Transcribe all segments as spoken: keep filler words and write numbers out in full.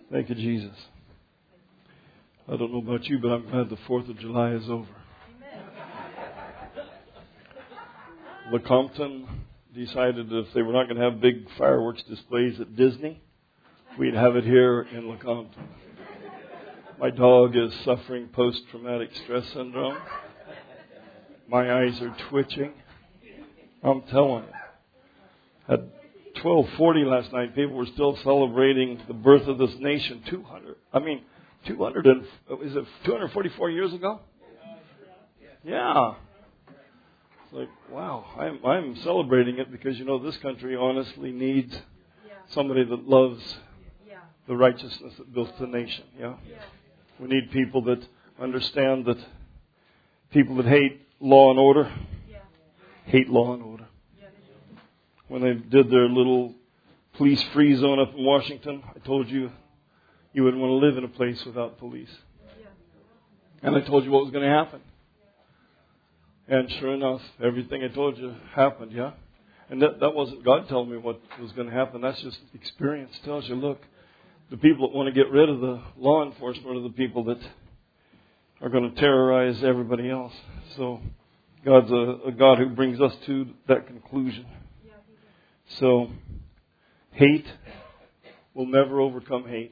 Thank you, Jesus. I don't know about you, but I'm glad the fourth of July is over. Lecompton decided that if they were not going to have big fireworks displays at Disney, we'd have it here in Lecompton. My dog is suffering post-traumatic stress syndrome. My eyes are twitching. I'm telling you. At twelve forty last night, people were still celebrating the birth of this nation. two hundred, I mean, two hundred and, is it two hundred forty-four years ago? Yeah. It's like, wow, I'm, I'm celebrating it because, you know, this country honestly needs somebody that loves the righteousness that built the nation. Yeah. We need people that understand that people that hate law and order hate law and order. When they did their little police free zone up in Washington, I told you you wouldn't want to live in a place without police. And I told you what was going to happen. And sure enough, everything I told you happened, yeah? And that, that wasn't God telling me what was going to happen. That's just experience tells you, look, the people that want to get rid of the law enforcement are the people that are going to terrorize everybody else. So God's a, a God who brings us to that conclusion. So hate will never overcome hate.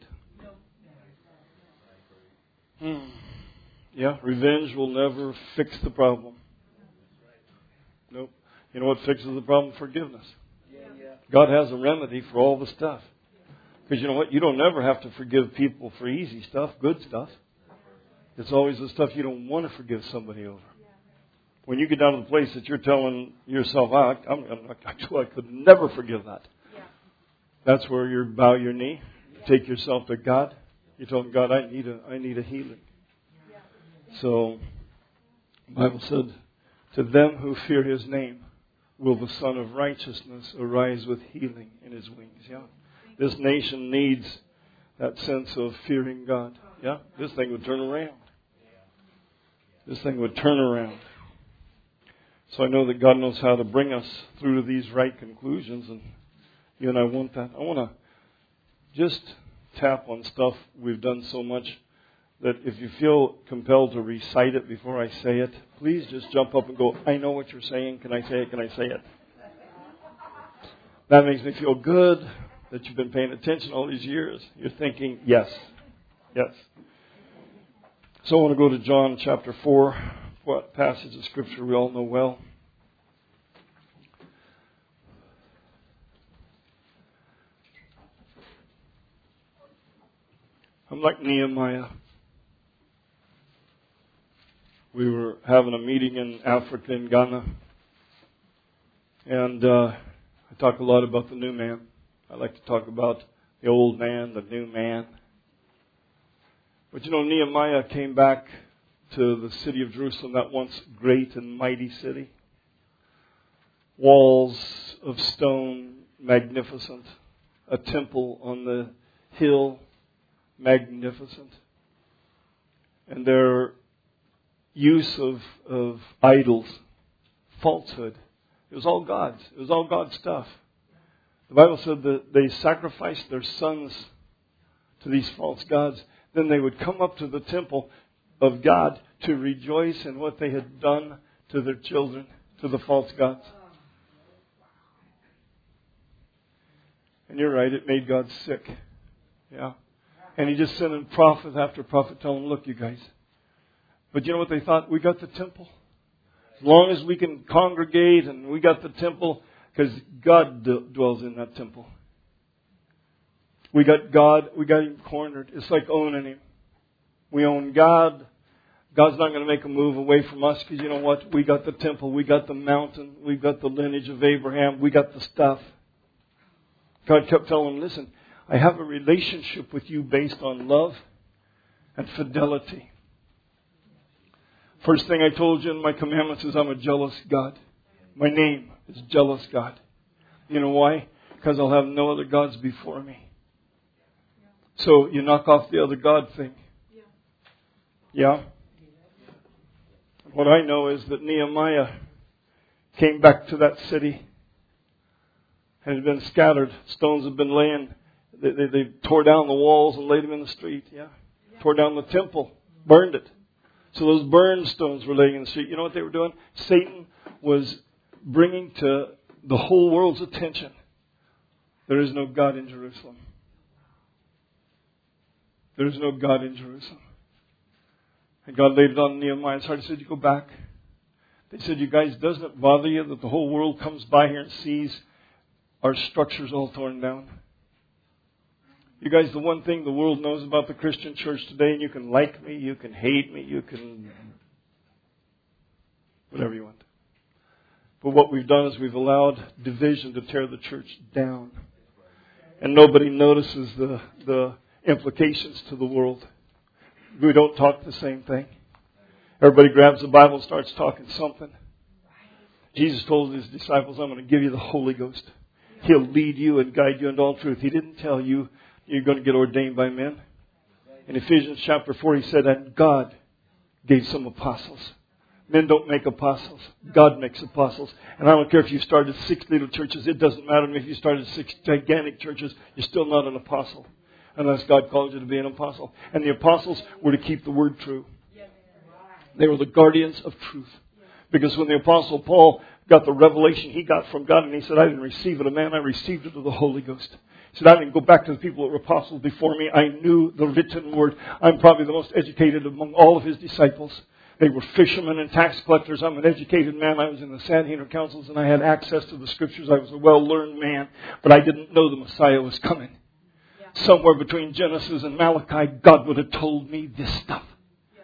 Hmm. Yeah, revenge will never fix the problem. Nope. You know what fixes the problem? Forgiveness. God has a remedy for all the stuff. Because you know what? You don't ever have to forgive people for easy stuff, good stuff. It's always the stuff you don't want to forgive somebody over. When you get down to the place that you're telling yourself, oh, I'm, I'm, I could never forgive that. That's where you bow your knee, you take yourself to God. You tell him, God, I need a, I need a healing. So, the Bible said, to them who fear His name will the Son of Righteousness arise with healing in His wings. Yeah, this nation needs that sense of fearing God. Yeah, this thing would turn around. This thing would turn around. So I know that God knows how to bring us through to these right conclusions, and you and I want that. I want to just tap on stuff we've done so much that if you feel compelled to recite it before I say it, please just jump up and go, I know what you're saying. Can I say it? Can I say it? That makes me feel good that you've been paying attention all these years. You're thinking, yes, yes. So I want to go to John chapter four, what passage of Scripture we all know well. I'm like Nehemiah. We were having a meeting in Africa, in Ghana. And uh, I talk a lot about the new man. I like to talk about the old man, the new man. But you know, Nehemiah came back to the city of Jerusalem, that once great and mighty city. Walls of stone, magnificent. A temple on the hill, magnificent. And their use of, of idols, falsehood. It was all God's. It was all God's stuff. The Bible said that they sacrificed their sons to these false gods. Then they would come up to the temple of God to rejoice in what they had done to their children, to the false gods. And you're right, it made God sick. Yeah. And He just sent in prophet after prophet telling them, look, you guys. But you know what they thought? We got the temple. As long as we can congregate and we got the temple, because God d- dwells in that temple. We got God, we got Him cornered. It's like owning Him. We own God. God's not going to make a move away from us because you know what? We got the temple. We got the mountain. We got the lineage of Abraham. We got the stuff. God kept telling them, listen, I have a relationship with you based on love and fidelity. First thing I told you in my commandments is I'm a jealous God. My name is jealous God. You know why? Because I'll have no other gods before me. So you knock off the other God thing. Yeah? What I know is that Nehemiah came back to that city and had been scattered. Stones had been laying They, they, they tore down the walls and laid them in the street. Yeah. Tore down the temple. Burned it. So those burned stones were laying in the street. You know what they were doing? Satan was bringing to the whole world's attention, there is no God in Jerusalem. There is no God in Jerusalem. And God laid it on Nehemiah's heart. He said, you go back. They said, you guys, doesn't it bother you that the whole world comes by here and sees our structures all torn down? You guys, the one thing the world knows about the Christian church today, and you can like me, you can hate me, you can whatever you want. But what we've done is we've allowed division to tear the church down. And nobody notices the, the implications to the world. We don't talk the same thing. Everybody grabs the Bible and starts talking something. Jesus told his disciples, I'm going to give you the Holy Ghost. He'll lead you and guide you into all truth. He didn't tell you you're going to get ordained by men. In Ephesians chapter four, he said that God gave some apostles. Men don't make apostles. God makes apostles. And I don't care if you started six little churches. It doesn't matter to me if you started six gigantic churches. You're still not an apostle unless God called you to be an apostle. And the apostles were to keep the word true. They were the guardians of truth. Because when the apostle Paul got the revelation he got from God, and he said, I didn't receive it of man, I received it of the Holy Ghost. He said, I didn't go back to the people that were apostles before me. I knew the written word. I'm probably the most educated among all of his disciples. They were fishermen and tax collectors. I'm an educated man. I was in the Sanhedrin councils and I had access to the scriptures. I was a well-learned man, but I didn't know the Messiah was coming. Yeah. Somewhere between Genesis and Malachi, God would have told me this stuff. Yeah.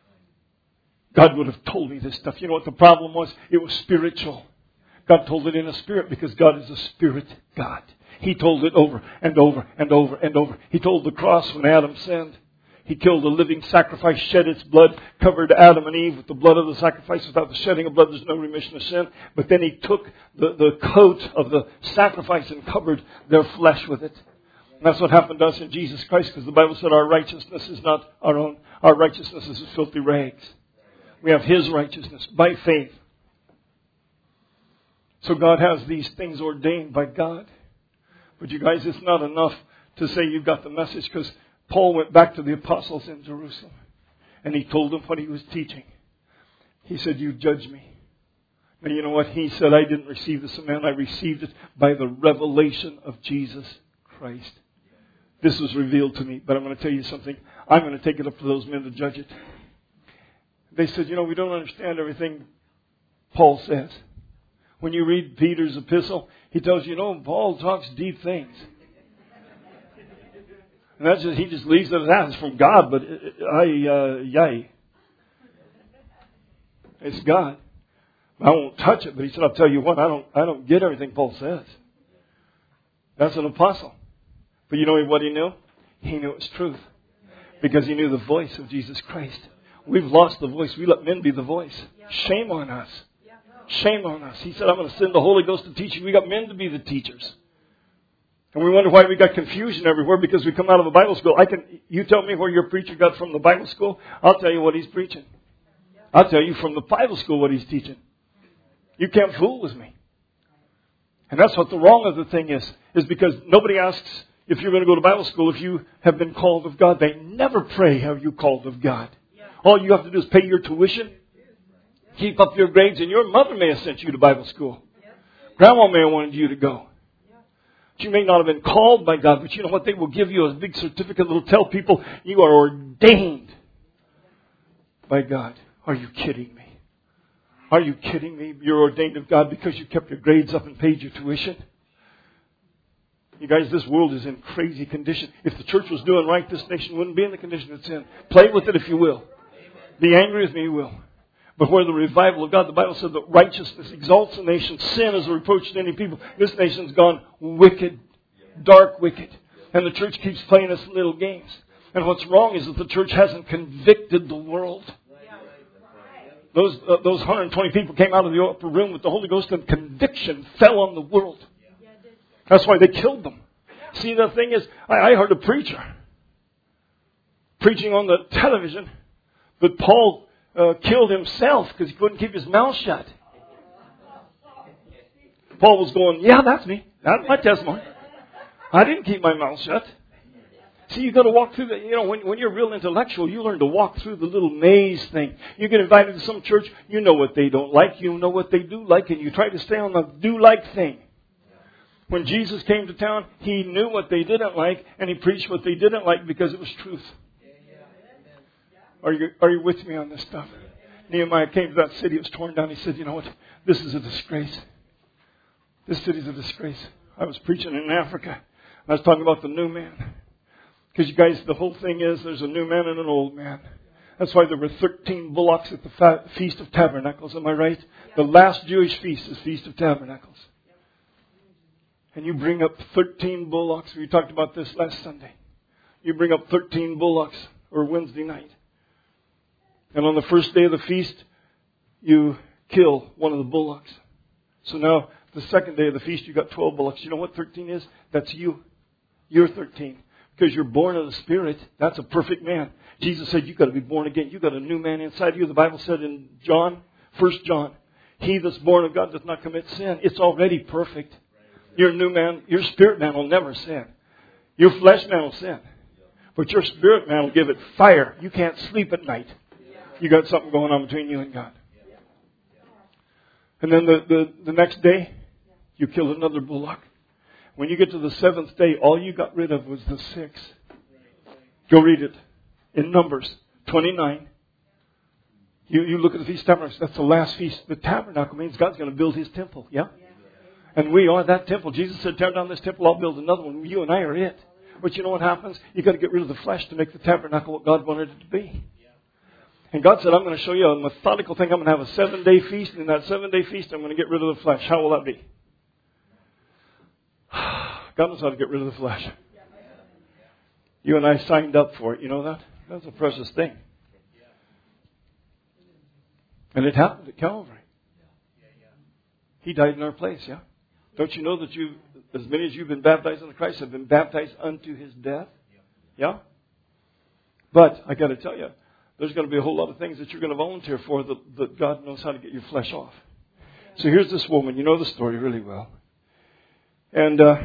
God would have told me this stuff. You know what the problem was? It was spiritual. God told it in a spirit because God is a spirit God. He told it over and over and over and over. He told the cross when Adam sinned. He killed a living sacrifice, shed its blood, covered Adam and Eve with the blood of the sacrifice. Without the shedding of blood, there's no remission of sin. But then he took the, the coat of the sacrifice and covered their flesh with it. And that's what happened to us in Jesus Christ, because the Bible said our righteousness is not our own. Our righteousness is as filthy rags. We have His righteousness by faith. So God has these things ordained by God. But you guys, it's not enough to say you've got the message, because Paul went back to the apostles in Jerusalem and he told them what he was teaching. He said, you judge me. Now you know what? He said, I didn't receive this of man. I received it by the revelation of Jesus Christ. This was revealed to me. But I'm going to tell you something. I'm going to take it up to those men to judge it. They said, you know, we don't understand everything Paul says. When you read Peter's epistle, he tells you, you know, Paul talks deep things. And that's just, he just leaves it as that. It's from God, but I, uh, yay. It's God. I won't touch it, but he said, I'll tell you what, I don't, I don't get everything Paul says. That's an apostle. But you know what he knew? He knew it was truth. Because he knew the voice of Jesus Christ. We've lost the voice. We let men be the voice. Shame on us. Shame on us. He said, I'm going to send the Holy Ghost to teach you. We got men to be the teachers. And we wonder why we got confusion everywhere, because we come out of a Bible school. I can, you tell me where your preacher got from the Bible school. I'll tell you what he's preaching. I'll tell you from the Bible school what he's teaching. You can't fool with me. And that's what the wrong of the thing is, is because nobody asks if you're going to go to Bible school if you have been called of God. They never pray, have you called of God? All you have to do is pay your tuition, keep up your grades, and your mother may have sent you to Bible school. Grandma may have wanted you to go. You may not have been called by God, but you know what? They will give you a big certificate that will tell people you are ordained by God. Are you kidding me? Are you kidding me? You're ordained of God because you kept your grades up and paid your tuition? You guys, this world is in crazy condition. If the church was doing right, this nation wouldn't be in the condition it's in. Play with it if you will. Be angry with me, you will. But where the revival of God, the Bible said that righteousness exalts a nation. Sin is a reproach to any people. This nation's gone wicked, dark wicked. And the church keeps playing us little games. And what's wrong is that the church hasn't convicted the world. Those, uh, those one hundred twenty people came out of the upper room with the Holy Ghost and conviction fell on the world. That's why they killed them. See, the thing is, I, I heard a preacher preaching on the television that Paul Uh, killed himself because he couldn't keep his mouth shut. Paul was going, yeah, that's me. That's my testimony. I didn't keep my mouth shut. See, you've got to walk through the, you know, when, when you're real intellectual, you learn to walk through the little maze thing. You get invited to some church, you know what they don't like, you know what they do like, and you try to stay on the do-like thing. When Jesus came to town, He knew what they didn't like, and He preached what they didn't like because it was truth. Are you, are you with me on this stuff? Nehemiah came to that city, it was torn down. He said, you know what, this is a disgrace. This city's a disgrace. I was preaching in Africa. I was talking about the new man. Because you guys, the whole thing is there's a new man and an old man. That's why there were thirteen bullocks at the Feast of Tabernacles. Am I right? The last Jewish feast is Feast of Tabernacles. And you bring up thirteen bullocks. We talked about this last Sunday. You bring up thirteen bullocks or Wednesday night. And on the first day of the feast, you kill one of the bullocks. So now, the second day of the feast, you got twelve bullocks. You know what thirteen is? That's you. You're thirteen. Because you're born of the Spirit. That's a perfect man. Jesus said you've got to be born again. You've got a new man inside you. The Bible said in John, First John, he that's born of God does not commit sin. It's already perfect. You're a new man. Your spirit man will never sin. Your flesh man will sin. But your spirit man will give it fire. You can't sleep at night. You got something going on between you and God. And then the, the, the next day, you kill another bullock. When you get to the seventh day, all you got rid of was the six. Go read it. In Numbers twenty-nine. You, you look at the Feast of Tabernacles. That's the last feast. The tabernacle means God's going to build His temple. Yeah? And we are that temple. Jesus said, tear down this temple, I'll build another one. You and I are it. But you know what happens? You've got to get rid of the flesh to make the tabernacle what God wanted it to be. And God said, I'm going to show you a methodical thing. I'm going to have a seven-day feast. And in that seven-day feast, I'm going to get rid of the flesh. How will that be? God knows how to get rid of the flesh. You and I signed up for it. You know that? That's a precious thing. And it happened at Calvary. He died in our place, yeah? Don't you know that you, as many as you've been baptized into Christ, have been baptized unto His death? Yeah? But I got to tell you, there's going to be a whole lot of things that you're going to volunteer for that, that God knows how to get your flesh off. So here's this woman. You know the story really well. And uh,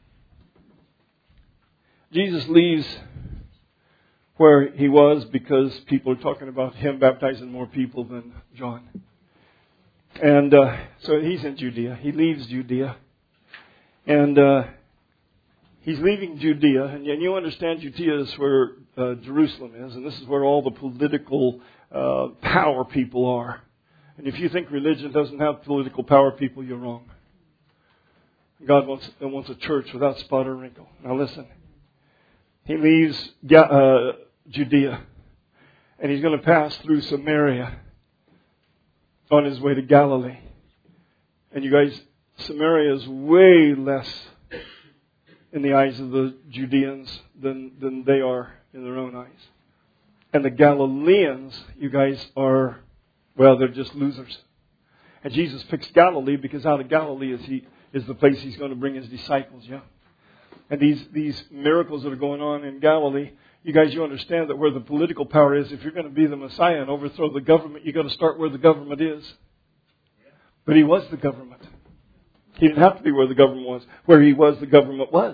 Jesus leaves where He was because people are talking about Him baptizing more people than John. And uh, so He's in Judea. He leaves Judea. And uh, He's leaving Judea. And you understand Judea is where uh, Jerusalem is. And this is where all the political uh, power people are. And if you think religion doesn't have political power people, you're wrong. God wants, wants a church without spot or wrinkle. Now listen. He leaves uh, Judea. And He's going to pass through Samaria on His way to Galilee. And you guys, Samaria is way less in the eyes of the Judeans than, than they are in their own eyes. And the Galileans, you guys are, well, they're just losers. And Jesus picks Galilee because out of Galilee is he is the place He's going to bring His disciples, yeah? And these, these miracles that are going on in Galilee, you guys, you understand that where the political power is, if you're going to be the Messiah and overthrow the government, you've got to start where the government is. But He was the government. He didn't have to be where the government was. Where He was, the government was.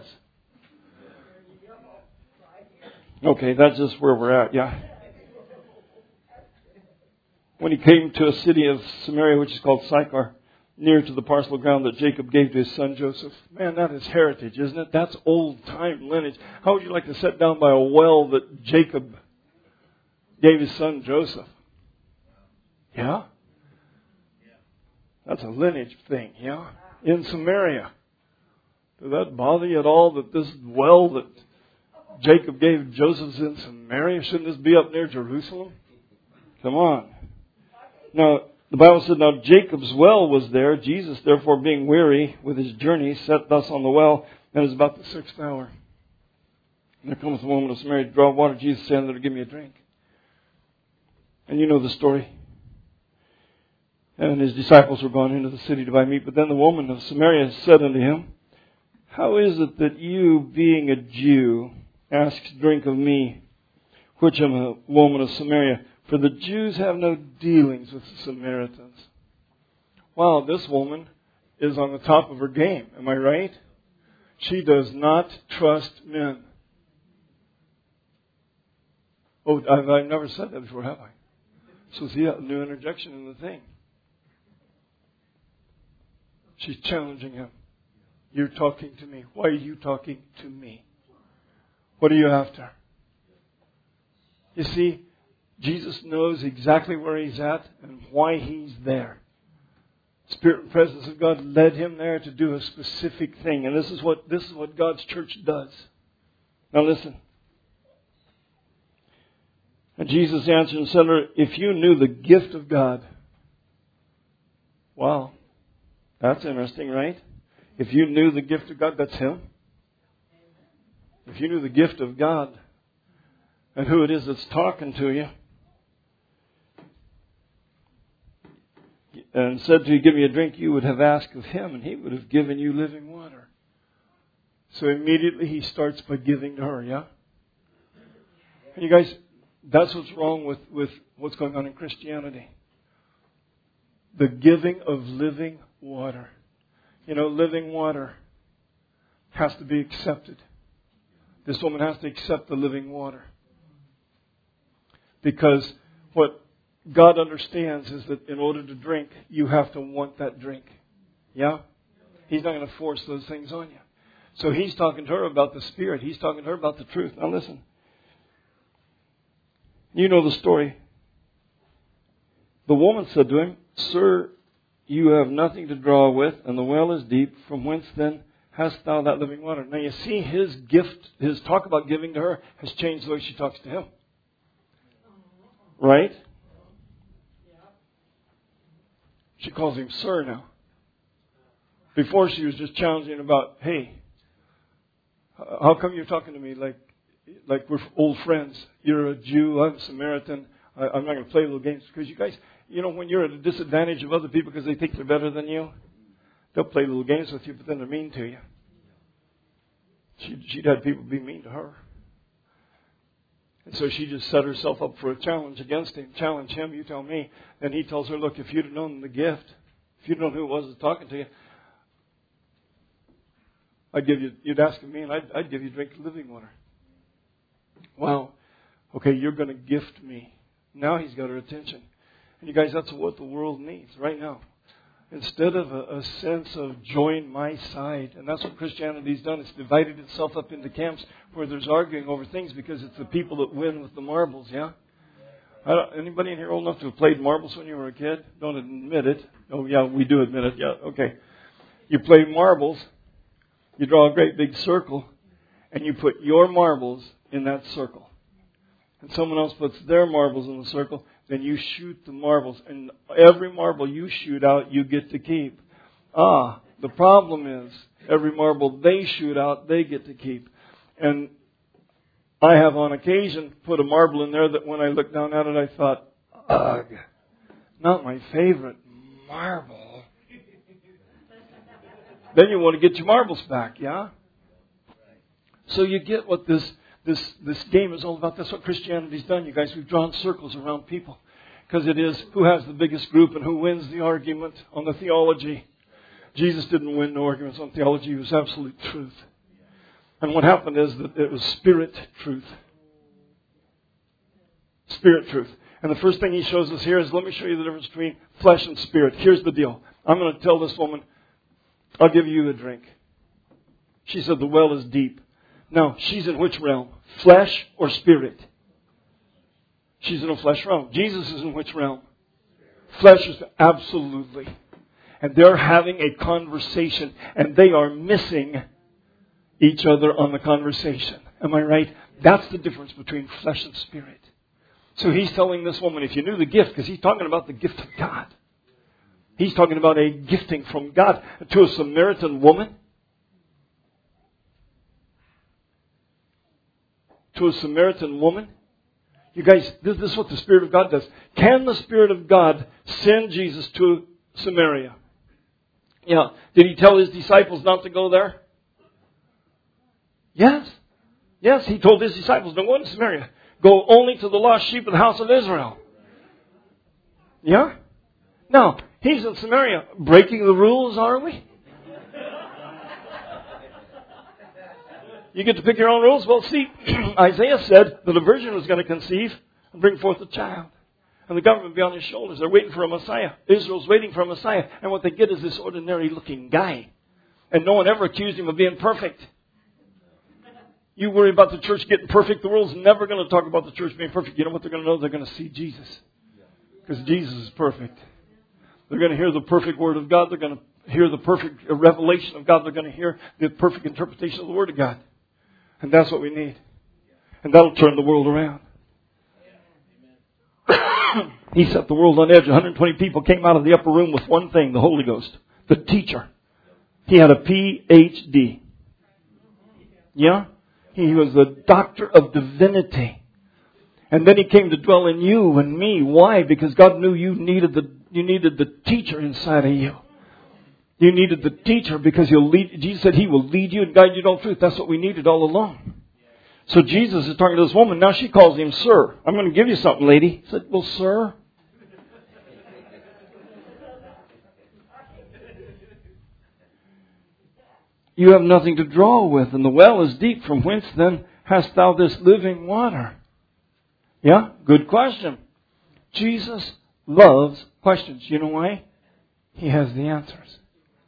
Okay, that's just where we're at, yeah. When He came to a city of Samaria, which is called Sychar, near to the parcel of ground that Jacob gave to his son Joseph. Man, that is heritage, isn't it? That's old-time lineage. How would you like to sit down by a well that Jacob gave his son Joseph? Yeah? That's a lineage thing, yeah? In Samaria. Does that bother you at all that this well that Jacob gave Joseph's in Samaria? Shouldn't this be up near Jerusalem? Come on. Now, the Bible said, now Jacob's well was there. Jesus, therefore, being weary with His journey, sat thus on the well, and it was about the sixth hour. And there cometh a woman of Samaria to draw water. Jesus said unto her, give me a drink. And you know the story. And His disciples were gone into the city to buy meat. But then the woman of Samaria said unto Him, how is it that you, being a Jew, ask drink of me, which am a woman of Samaria? For the Jews have no dealings with the Samaritans. Wow, this woman is on the top of her game. Am I right? She does not trust men. Oh, I've, I've never said that before, have I? So see a new interjection in the thing. She's challenging him. You're talking to me. Why are you talking to me? What are you after? You see, Jesus knows exactly where he's at and why he's there. Spirit and presence of God led him there to do a specific thing. And this is what this is what God's church does. Now listen. And Jesus answered and said to her, if you knew the gift of God. Wow. That's interesting, right? If you knew the gift of God, that's him. If you knew the gift of God and who it is that's talking to you, and said to you, give me a drink, you would have asked of him, and he would have given you living water. So immediately he starts by giving to her, yeah? And you guys, that's what's wrong with, with what's going on in Christianity. The giving of living water. You know, living water has to be accepted. This woman has to accept the living water. Because what God understands is that in order to drink, you have to want that drink. Yeah? He's not going to force those things on you. So he's talking to her about the Spirit. He's talking to her about the truth. Now listen. You know the story. The woman said to him, Sir, you have nothing to draw with, and the well is deep. From whence then hast thou that living water? Now you see his gift, his talk about giving to her has changed the way she talks to him. Right? She calls him sir now. Before she was just challenging about, hey, how come you're talking to me like like we're old friends? You're a Jew, I'm a Samaritan. I, I'm not going to play little games. Because you guys, you know, when you're at a disadvantage of other people because they think they're better than you, they'll play little games with you, but then they're mean to you. She, she'd had people be mean to her. And so she just set herself up for a challenge against him. Challenge him, you tell me. And he tells her, look, if you'd have known the gift, if you'd known who it was that was talking to you, I'd give you, you'd ask me and I'd, I'd give you a drink of living water. Wow. Okay, you're going to gift me. Now he's got her attention. And you guys, that's what the world needs right now. Instead of a, a sense of join my side. And that's what Christianity's done. It's divided itself up into camps where there's arguing over things because it's the people that win with the marbles, yeah? I don't, anybody in here old enough to have played marbles when you were a kid? Don't admit it. Oh, yeah, we do admit it. Yeah, okay. You play marbles. You draw a great big circle. And you put your marbles in that circle. And someone else puts their marbles in the circle. Then you shoot the marbles. And every marble you shoot out, you get to keep. Ah, the problem is, every marble they shoot out, they get to keep. And I have on occasion put a marble in there that when I looked down at it, I thought, ugh, not my favorite marble. Then you want to get your marbles back, yeah? So you get what this This this game is all about. That's what Christianity's done, you guys. We've drawn circles around people. Because it is who has the biggest group and who wins the argument on the theology. Jesus didn't win no arguments on theology. It was absolute truth. And what happened is that it was spirit truth. Spirit truth. And the first thing he shows us here is, let me show you the difference between flesh and spirit. Here's the deal. I'm going to tell this woman, I'll give you a drink. She said the well is deep. Now, she's in which realm? Flesh or spirit? She's in a flesh realm. Jesus is in which realm? Flesh is absolutely. And they're having a conversation. And they are missing each other on the conversation. Am I right? That's the difference between flesh and spirit. So he's telling this woman, if you knew the gift, because he's talking about the gift of God. He's talking about a gifting from God to a Samaritan woman. To a Samaritan woman. You guys, this, this is what the Spirit of God does. Can the Spirit of God send Jesus to Samaria? Yeah. Did he tell his disciples not to go there? Yes. Yes, he told his disciples, don't go into Samaria. Go only to the lost sheep of the house of Israel. Yeah? Now, he's in Samaria. Breaking the rules, are we? You get to pick your own rules. Well, see, Isaiah said that a virgin was going to conceive and bring forth a child. And the government would be on his shoulders. They're waiting for a Messiah. Israel's waiting for a Messiah. And what they get is this ordinary looking guy. And no one ever accused him of being perfect. You worry about the church getting perfect. The world's never going to talk about the church being perfect. You know what they're going to know? They're going to see Jesus. Because Jesus is perfect. They're going to hear the perfect Word of God. They're going to hear the perfect revelation of God. They're going to hear the perfect interpretation of the Word of God. And that's what we need. And that'll turn the world around. He set the world on edge. one hundred twenty people came out of the upper room with one thing, the Holy Ghost. The teacher. He had a P H D. Yeah? He was the doctor of divinity. And then he came to dwell in you and me. Why? Because God knew you needed the you needed the teacher inside of you. You needed the teacher because he'll lead. Jesus said he will lead you and guide you to all truth. That's what we needed all along. So Jesus is talking to this woman. Now she calls him sir. I'm going to give you something, lady. He said, well, sir. You have nothing to draw with, and the well is deep. From whence then hast thou this living water? Yeah, good question. Jesus loves questions. You know why? He has the answers.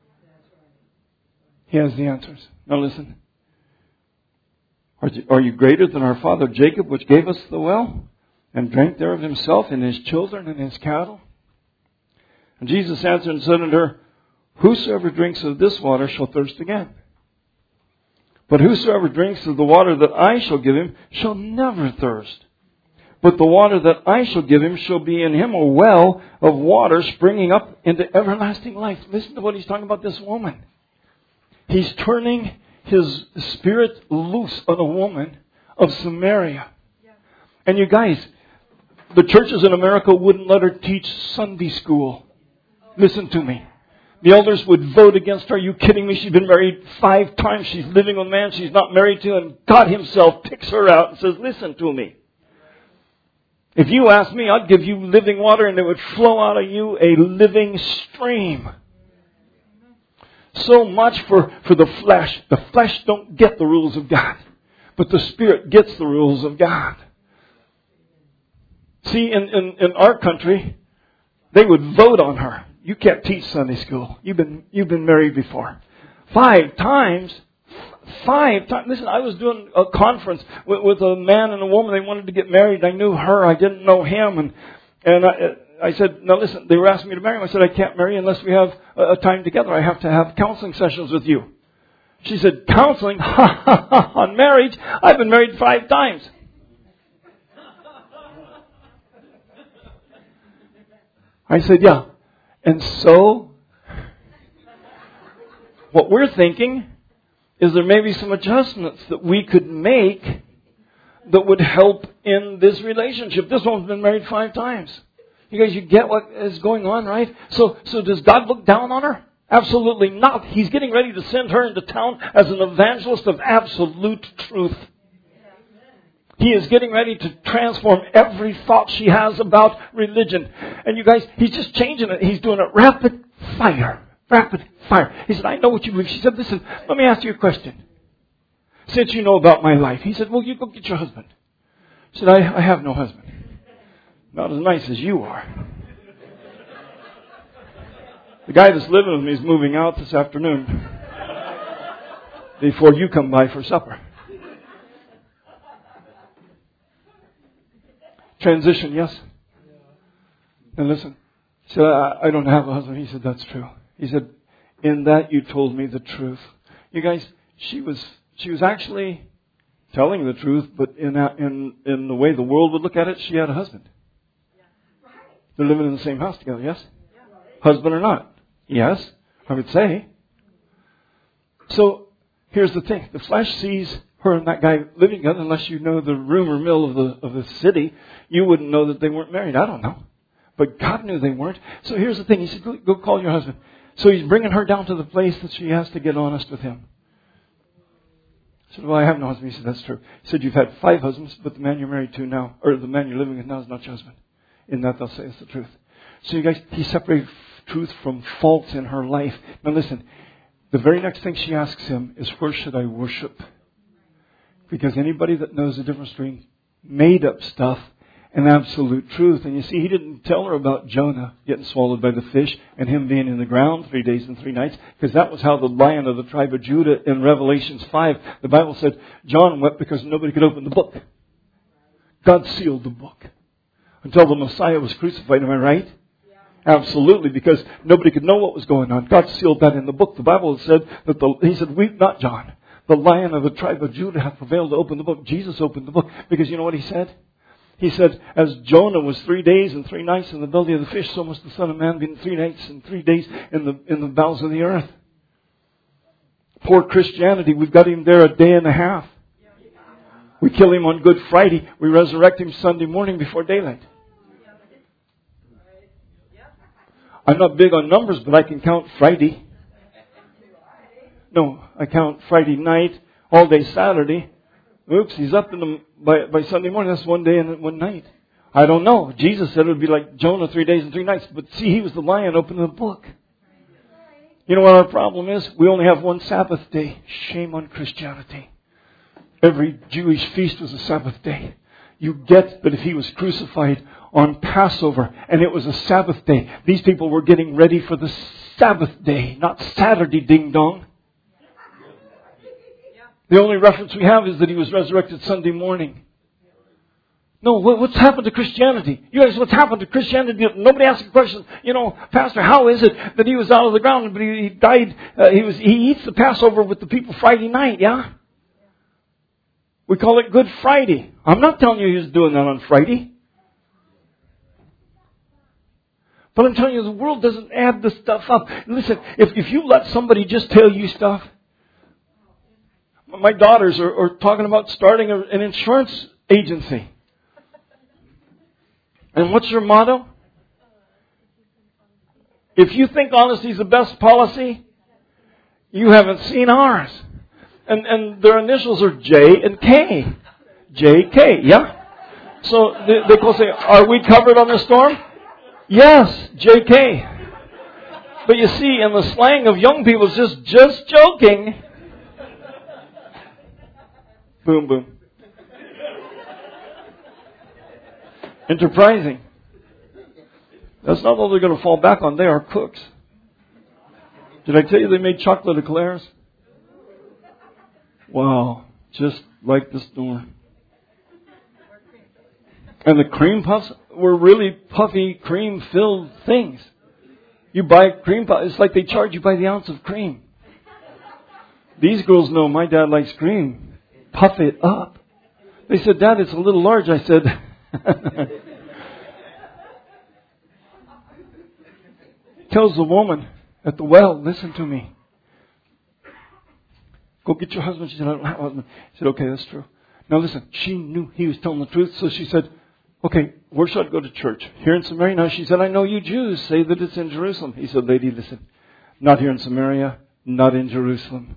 He has the answers. Now listen. Are you, are you greater than our father Jacob, which gave us the well, and drank there of himself and his children and his cattle? And Jesus answered and said unto her, whosoever drinks of this water shall thirst again. But whosoever drinks of the water that I shall give him shall never thirst. But the water that I shall give him shall be in him a well of water springing up into everlasting life. Listen to what he's talking about this woman. He's turning his spirit loose on a woman of Samaria. And you guys, the churches in America wouldn't let her teach Sunday school. Listen to me. The elders would vote against her. Are you kidding me? She's been married five times. She's living with a man she's not married to. And God himself picks her out and says, listen to me. If you ask me, I'd give you living water and it would flow out of you a living stream. So much for, for the flesh. The flesh don't get the rules of God. But the Spirit gets the rules of God. See, in, in, in our country, they would vote on her. You can't teach Sunday school. You've been you've been married before. Five times. Five times. Listen, I was doing a conference with, with a man and a woman. They wanted to get married. I knew her. I didn't know him. And and I, I said, now listen, they were asking me to marry him. I said, I can't marry unless we have a, a time together. I have to have counseling sessions with you. She said, counseling? On marriage? I've been married five times. I said, yeah. And so, what we're thinking is there may be some adjustments that we could make that would help in this relationship. This one's been married five times. You guys, you get what is going on, right? So, so does God look down on her? Absolutely not. He's getting ready to send her into town as an evangelist of absolute truth. He is getting ready to transform every thought she has about religion. And you guys, he's just changing it. He's doing it rapid fire. Rapid fire. He said, I know what you believe. She said, listen, let me ask you a question. Since you know about my life. He said, well, you go get your husband. She said, I, I have no husband. Not as nice as you are. The guy that's living with me is moving out this afternoon before you come by for supper. Transition, yes? And listen, he said, I, I don't have a husband. He said, that's true. He said, in that you told me the truth. You guys, she was she was actually telling the truth, but in a, in in the way the world would look at it, she had a husband. They're living in the same house together, yes? Husband or not? Yes, I would say. So, here's the thing. The flesh sees her and that guy living together. Unless you know the rumor mill of the of the city, you wouldn't know that they weren't married. I don't know. But God knew they weren't. So here's the thing. He said, go, go call your husband. So he's bringing her down to the place that she has to get honest with him. I said, well, I have no husband. He said, that's true. He said, you've had five husbands, but the man you're married to now, or the man you're living with now is not your husband. In that thou sayest the truth. So you guys, he separated truth from false in her life. Now listen, the very next thing she asks him is, where should I worship? Because anybody that knows the difference between made up stuff and absolute truth. And you see, he didn't tell her about Jonah getting swallowed by the fish and him being in the ground three days and three nights, because that was how the Lion of the tribe of Judah in Revelations five, the Bible said, John wept because nobody could open the book. God sealed the book until the Messiah was crucified. Am I right? Yeah. Absolutely, because nobody could know what was going on. God sealed that in the book. The Bible said that the, he said, weep not, John. The Lion of the tribe of Judah hath prevailed to open the book. Jesus opened the book because you know what he said? He said, as Jonah was three days and three nights in the belly of the fish, so must the Son of Man be three nights and three days in the in the bowels of the earth. Poor Christianity, we've got him there a day and a half. We kill him on Good Friday. We resurrect him Sunday morning before daylight. I'm not big on numbers, but I can count Friday. No, I count Friday night, all day Saturday. Oops, he's up in the, by, by Sunday morning. That's one day and one night. I don't know. Jesus said it would be like Jonah three days and three nights. But see, he was the lion opening the book. You know what our problem is? We only have one Sabbath day. Shame on Christianity. Every Jewish feast was a Sabbath day. You get that if he was crucified on Passover and it was a Sabbath day, these people were getting ready for the Sabbath day, not Saturday ding dong. The only reference we have is that he was resurrected Sunday morning. No, what's happened to Christianity? You guys, what's happened to Christianity? Nobody asks the question, you know, Pastor, how is it that he was out of the ground, but he, he died, uh, he was, he eats the Passover with the people Friday night, yeah? We call it Good Friday. I'm not telling you he was doing that on Friday. But I'm telling you, the world doesn't add this stuff up. Listen, if, if you let somebody just tell you stuff, my daughters are, are talking about starting a, an insurance agency. And what's your motto? If you think honesty is the best policy, you haven't seen ours. And and their initials are J and K. J K, yeah? So they, they will say, are we covered on the storm? Yes, J K. But you see, in the slang of young people, it's just, just joking. Boom, boom. Enterprising. That's not all they're going to fall back on. They are cooks. Did I tell you they made chocolate eclairs? Wow. Just like the storm. And the cream puffs were really puffy, cream-filled things. You buy cream puffs, it's like they charge you by the ounce of cream. These girls know my dad likes cream. Puff it up. They said, Dad, it's a little large. I said, tells the woman at the well, listen to me. Go get your husband. She said, I don't have a husband. He said, okay, that's true. Now listen, she knew he was telling the truth. So she said, okay, where should I go to church? Here in Samaria? Now she said, I know you Jews say that it's in Jerusalem. He said, lady, listen, not here in Samaria, not in Jerusalem.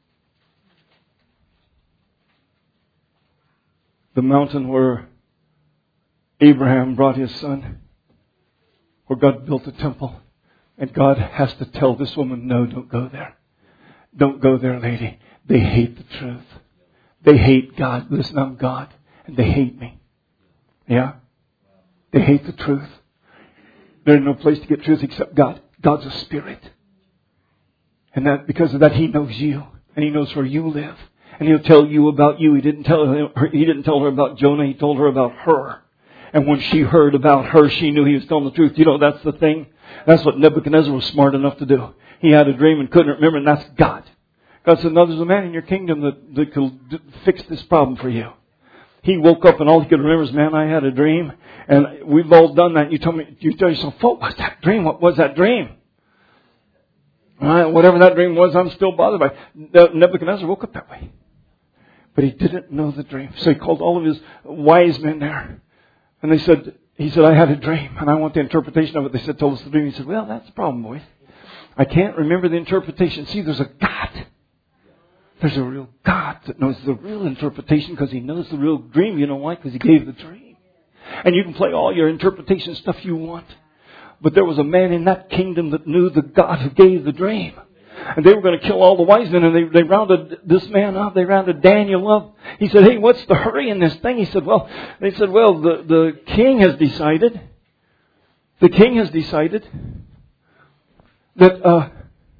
The mountain where Abraham brought his son, where God built a temple. And God has to tell this woman, no, don't go there. Don't go there, lady. They hate the truth. They hate God. Listen, I'm God. And they hate me. Yeah? They hate the truth. There's no place to get truth except God. God's a spirit. And that because of that, He knows you. And He knows where you live. And He'll tell you about you. He didn't tell her, He didn't tell her about Jonah. He told her about her. And when she heard about her, she knew He was telling the truth. You know, that's the thing. That's what Nebuchadnezzar was smart enough to do. He had a dream and couldn't remember, and that's God. God said, no, there's a man in your kingdom that, that could fix this problem for you. He woke up and all he could remember is, man, I had a dream. And we've all done that. You tell me, you tell yourself, what was that dream? What was that dream? Right, whatever that dream was, I'm still bothered by it. Nebuchadnezzar woke up that way. But he didn't know the dream. So he called all of his wise men there. And they said, he said, I had a dream and I want the interpretation of it. They said, tell us the dream. He said, well, that's the problem, boys. I can't remember the interpretation. See, there's a God. There's a real God that knows the real interpretation because He knows the real dream. You know why? Because He gave the dream. And you can play all your interpretation stuff you want. But there was a man in that kingdom that knew the God who gave the dream. And they were going to kill all the wise men, and they, they rounded this man up. They rounded Daniel up. He said, hey, what's the hurry in this thing? He said, well, they said, well, the, the king has decided, the king has decided that, uh,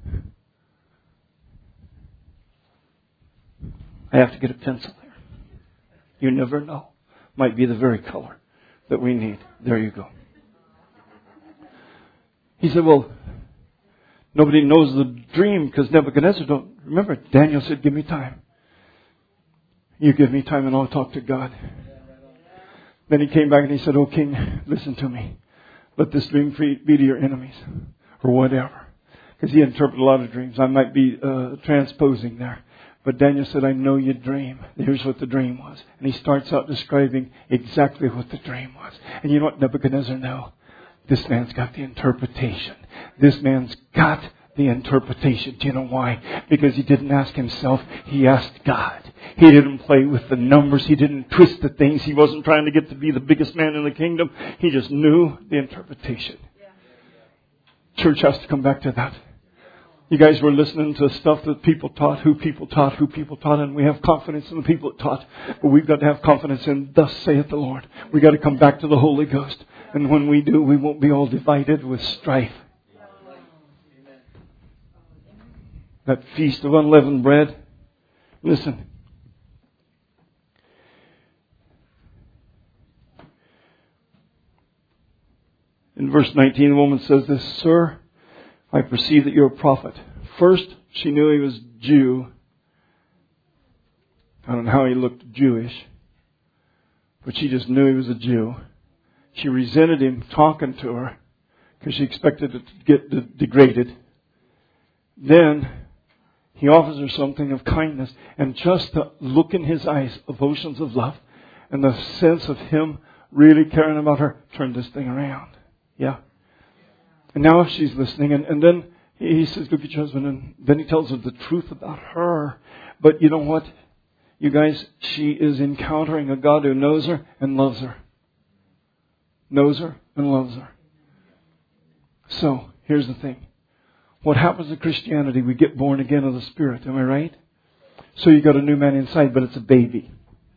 I have to get a pencil there. You never know. Might be the very color that we need. There you go. He said, well, nobody knows the dream because Nebuchadnezzar don't remember. Daniel said, give me time. You give me time and I'll talk to God. Then he came back and he said, oh, king, listen to me. Let this dream be to your enemies or whatever. Because he interpreted a lot of dreams. I might be uh, transposing there. But Daniel said, I know your dream. Here's what the dream was. And he starts out describing exactly what the dream was. And you know what Nebuchadnezzar knew? This man's got the interpretation. This man's got the interpretation. Do you know why? Because he didn't ask himself. He asked God. He didn't play with the numbers. He didn't twist the things. He wasn't trying to get to be the biggest man in the kingdom. He just knew the interpretation. Church has to come back to that. You guys were listening to stuff that people taught, who people taught, who people taught, and we have confidence in the people that taught. But we've got to have confidence in thus saith the Lord. We've got to come back to the Holy Ghost. And when we do, we won't be all divided with strife. That feast of unleavened bread. Listen. In verse nineteen, the woman says this, Sir, I perceive that you're a prophet. First, she knew he was Jew. I don't know how he looked Jewish. But she just knew he was a Jew. She resented him talking to her because she expected it to get de- degraded. Then he offers her something of kindness. And just the look in his eyes of oceans of love and the sense of him really caring about her turned this thing around. Yeah. And now she's listening, and, and then he says, look at your husband, and then he tells her the truth about her. But you know what? You guys, she is encountering a God who knows her and loves her. Knows her and loves her. So, here's the thing. What happens in Christianity, we get born again of the Spirit, am I right? So you got a new man inside, but it's a baby.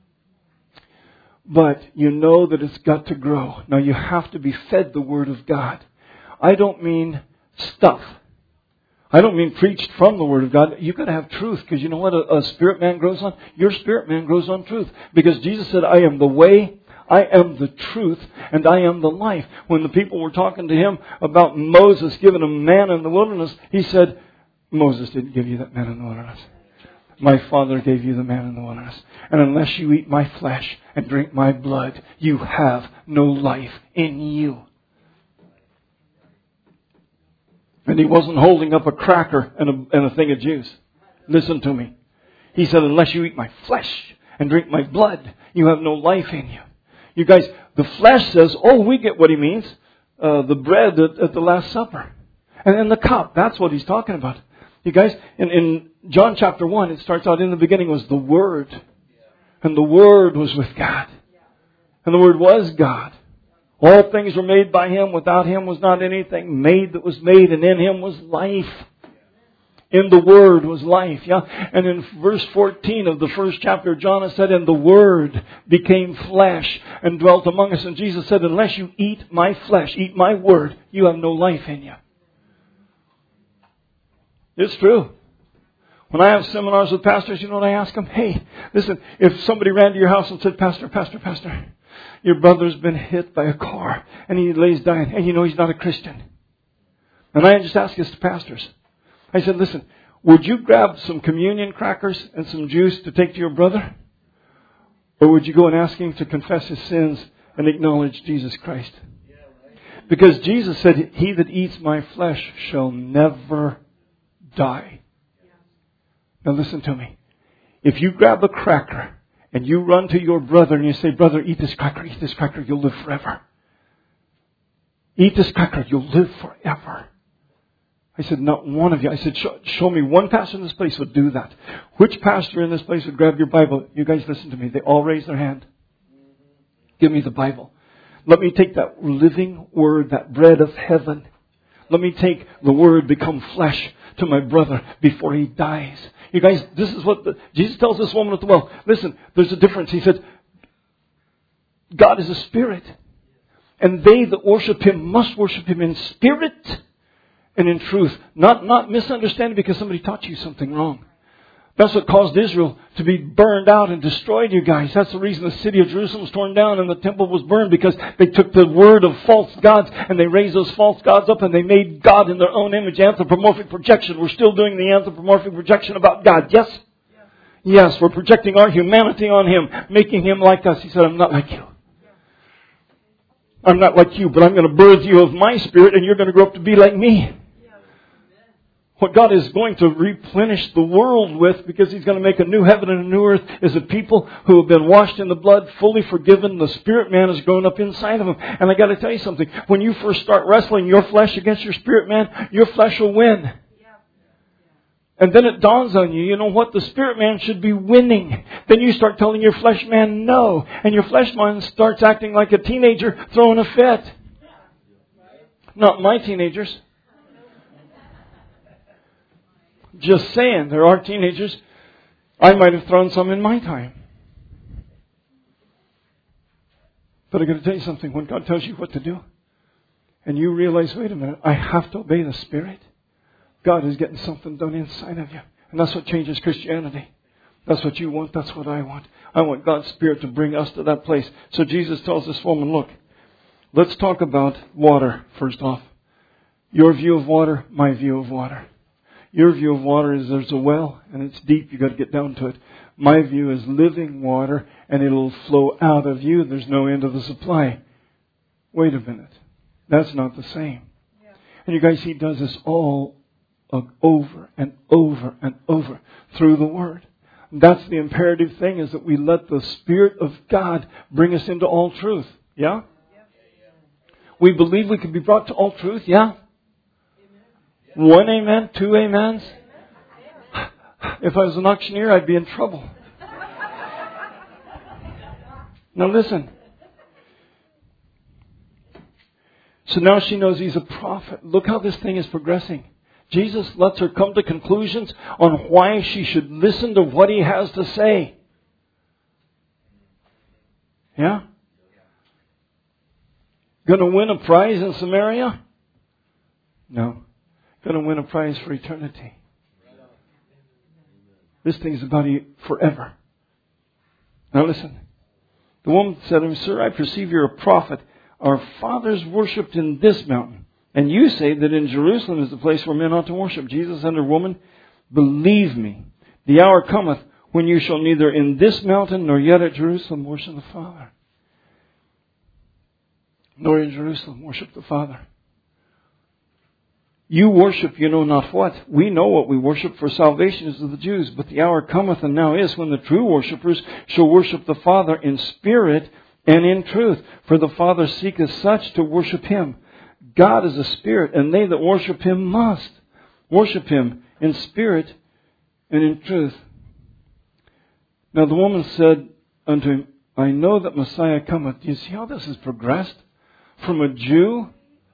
But you know that it's got to grow. Now you have to be fed the Word of God. I don't mean stuff. I don't mean preached from the Word of God. You've got to have truth, because you know what a, a spirit man grows on? Your spirit man grows on truth. Because Jesus said, I am the way, I am the truth, and I am the life. When the people were talking to him about Moses giving them manna in the wilderness, he said, Moses didn't give you that manna in the wilderness. My Father gave you the manna in the wilderness. And unless you eat my flesh and drink my blood, you have no life in you. And he wasn't holding up a cracker and a, and a thing of juice. Listen to me. He said, unless you eat my flesh and drink my blood, you have no life in you. You guys, the flesh says, oh, we get what he means. Uh, the bread at, at the Last Supper. And then the cup. That's what he's talking about. You guys, in, in John chapter one, it starts out, in the beginning was the Word. And the Word was with God. And the Word was God. All things were made by Him. Without Him was not anything made that was made. And in Him was life. In the Word was life. Yeah. And in verse fourteen of the first chapter of John, it said, and the Word became flesh and dwelt among us. And Jesus said, unless you eat my flesh, eat my Word, you have no life in you. It's true. When I have seminars with pastors, you know what I ask them? Hey, listen, if somebody ran to your house and said, Pastor, Pastor, Pastor, your brother's been hit by a car and he lays dying, and you know he's not a Christian. And I just ask this to pastors. I said, listen, would you grab some communion crackers and some juice to take to your brother? Or would you go and ask him to confess his sins and acknowledge Jesus Christ? Because Jesus said, he that eats my flesh shall never die. Now listen to me. If you grab a cracker and you run to your brother and you say, brother, eat this cracker, eat this cracker, you'll live forever. Eat this cracker, you'll live forever. I said, not one of you. I said, show, show me one pastor in this place would do that. Which pastor in this place would grab your Bible? You guys listen to me. They all raise their hand. Give me the Bible. Let me take that living Word, that bread of heaven. Let me take the Word become flesh to my brother before he dies. You guys, this is what the, Jesus tells this woman at the well. Listen, there's a difference. He said, God is a spirit. And they that worship Him must worship Him in spirit and in truth. Not, not misunderstanding because somebody taught you something wrong. That's what caused Israel to be burned out and destroyed, you guys. That's the reason the city of Jerusalem was torn down and the temple was burned, because they took the word of false gods and they raised those false gods up and they made God in their own image. Anthropomorphic projection. We're still doing the anthropomorphic projection about God. Yes? Yes, we're projecting our humanity on Him, making Him like us. He said, I'm not like you. I'm not like you, but I'm going to birth you of my spirit and you're going to grow up to be like me. What God is going to replenish the world with, because He's going to make a new heaven and a new earth, is a people who have been washed in the blood, fully forgiven. The spirit man has grown up inside of them. And I got to tell you something. When you first start wrestling your flesh against your spirit man, your flesh will win. And then it dawns on you, you know what? The spirit man should be winning. Then you start telling your flesh man no. And your flesh man starts acting like a teenager throwing a fit. Not my teenagers. Just saying, there are teenagers. I might have thrown some in my time. But I got to tell you something. When God tells you what to do, and you realize, wait a minute, I have to obey the Spirit, God is getting something done inside of you. And that's what changes Christianity. That's what you want. That's what I want. I want God's Spirit to bring us to that place. So Jesus tells this woman, look, let's talk about water first off. Your view of water, my view of water. Your view of water is there's a well and it's deep. You've got to get down to it. My view is living water and it'll flow out of you. There's no end of the supply. Wait a minute. That's not the same. Yeah. And you guys, He does this all over and over and over through the Word. That's the imperative thing, is that we let the Spirit of God bring us into all truth. Yeah? We believe we can be brought to all truth. Yeah? One amen, two amens. If I was an auctioneer, I'd be in trouble. Now listen. So now she knows He's a prophet. Look how this thing is progressing. Jesus lets her come to conclusions on why she should listen to what He has to say. Yeah? Going to win a prize in Samaria? No. Going to win a prize for eternity. This thing's about forever. Now listen. The woman said to him, Sir, I perceive you're a prophet. Our fathers worshipped in this mountain, and you say that in Jerusalem is the place where men ought to worship. Jesus said to her, Woman, believe me, the hour cometh when you shall neither in this mountain nor yet at Jerusalem worship the Father. Nor in Jerusalem worship the Father. You worship you know not what. We know what we worship, for salvation is of the Jews. But the hour cometh and now is when the true worshippers shall worship the Father in spirit and in truth. For the Father seeketh such to worship Him. God is a spirit, and they that worship Him must worship Him in spirit and in truth. Now the woman said unto him, I know that Messiah cometh. Do you see how this has progressed? From a Jew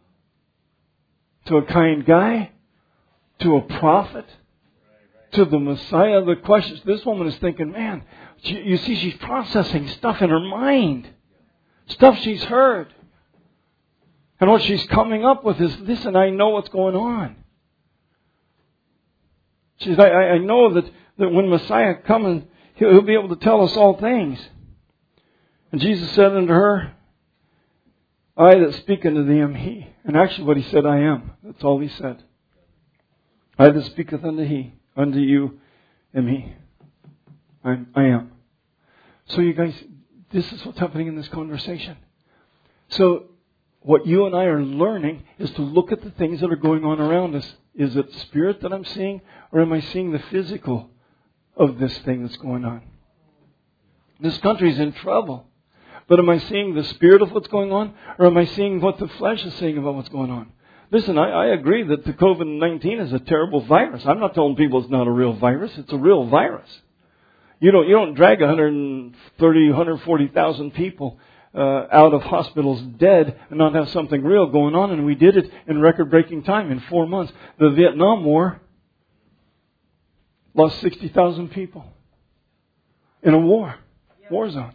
to a kind guy, to a prophet, to the Messiah. The questions, this woman is thinking, man, she, you see, she's processing stuff in her mind. Stuff she's heard. And what she's coming up with is, listen, I know what's going on. She says, I, I know that, that when Messiah comes, he'll, he'll be able to tell us all things. And Jesus said unto her, I that speak unto thee am He. And actually what He said, I am. That's all He said. I that speaketh unto He, unto you am He. I'm, I am. So you guys, this is what's happening in this conversation. So what you and I are learning is to look at the things that are going on around us. Is it spirit that I'm seeing, or am I seeing the physical of this thing that's going on? This country's in trouble. But am I seeing the spirit of what's going on? Or am I seeing what the flesh is saying about what's going on? Listen, I, I agree that the covid nineteen is a terrible virus. I'm not telling people it's not a real virus. It's a real virus. You don't, you don't drag one hundred thirty, one hundred forty thousand people uh, out of hospitals dead and not have something real going on. And we did it in record-breaking time, in four months. The Vietnam War, Lost sixty thousand people in a war, war zone.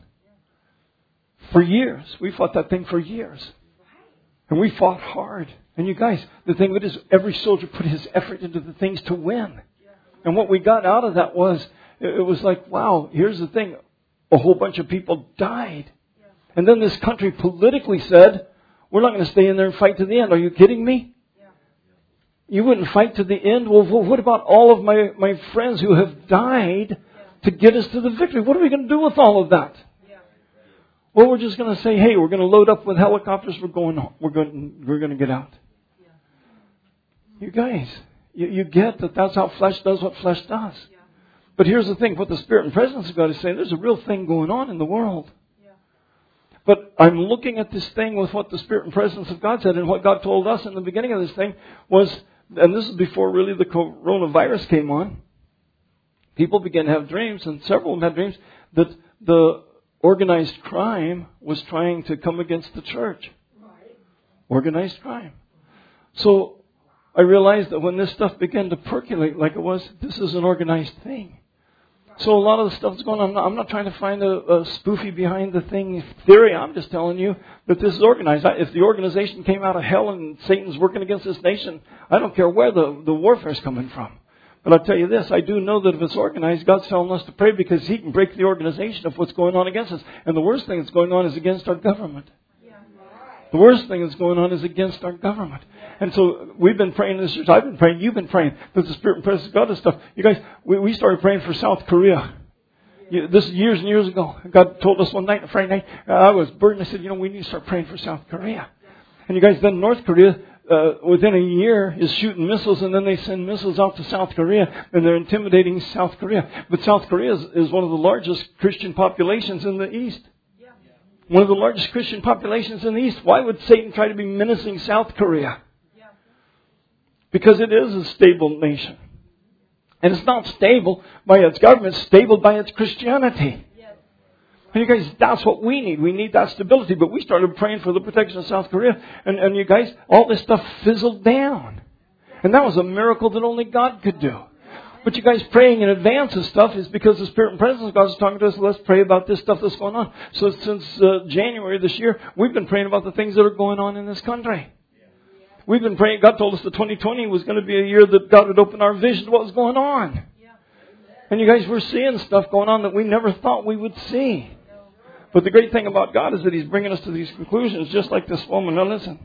For years. We fought that thing for years. And we fought hard. And you guys, the thing of it is, every soldier put his effort into the things to win. And what we got out of that was, it was like, wow, here's the thing. A whole bunch of people died. And then this country politically said, we're not going to stay in there and fight to the end. Are you kidding me? You wouldn't fight to the end? Well, what about all of my, my friends who have died to get us to the victory? What are we going to do with all of that? Well, we're just going to say, hey, we're going to load up with helicopters. We're going, we're going, we're going to get out. You guys, you, you get that that's how flesh does what flesh does. But here's the thing. What the Spirit and presence of God is saying, there's a real thing going on in the world. But I'm looking at this thing with what the Spirit and presence of God said. And what God told us in the beginning of this thing was, and this is before really the coronavirus came on, people began to have dreams, and several of them had dreams, that the organized crime was trying to come against the church. Organized crime. So I realized that when this stuff began to percolate like it was, this is an organized thing. So a lot of the stuff that's going on, I'm not, I'm not trying to find a, a spoofy behind the thing theory. I'm just telling you that this is organized. If the organization came out of hell and Satan's working against this nation, I don't care where the, the warfare's coming from. But I'll tell you this, I do know that if it's organized, God's telling us to pray because He can break the organization of what's going on against us. And the worst thing that's going on is against our government. The worst thing that's going on is against our government. And so we've been praying in this church. I've been praying. You've been praying. That the Spirit and presence of God and stuff. You guys, we, we started praying for South Korea. You, this is years and years ago. God told us one night, Friday night, uh, I was burdened. I said, you know, we need to start praying for South Korea. And you guys, then North Korea, uh, within a year, is shooting missiles. And then they send missiles out to South Korea. And they're intimidating South Korea. But South Korea is, is one of the largest Christian populations in the East. One of the largest Christian populations in the East. Why would Satan try to be menacing South Korea? Because it is a stable nation. And it's not stable by its government. It's stable by its Christianity. And you guys, that's what we need. We need that stability. But we started praying for the protection of South Korea. And, and you guys, all this stuff fizzled down. And that was a miracle that only God could do. But you guys praying in advance of stuff is because the Spirit and presence of God is talking to us. Let's pray about this stuff that's going on. So since uh, January this year, we've been praying about the things that are going on in this country. We've been praying. God told us that twenty twenty was going to be a year that God would open our vision to what was going on. And you guys, we're seeing stuff going on that we never thought we would see. But the great thing about God is that He's bringing us to these conclusions, just like this woman. Now listen.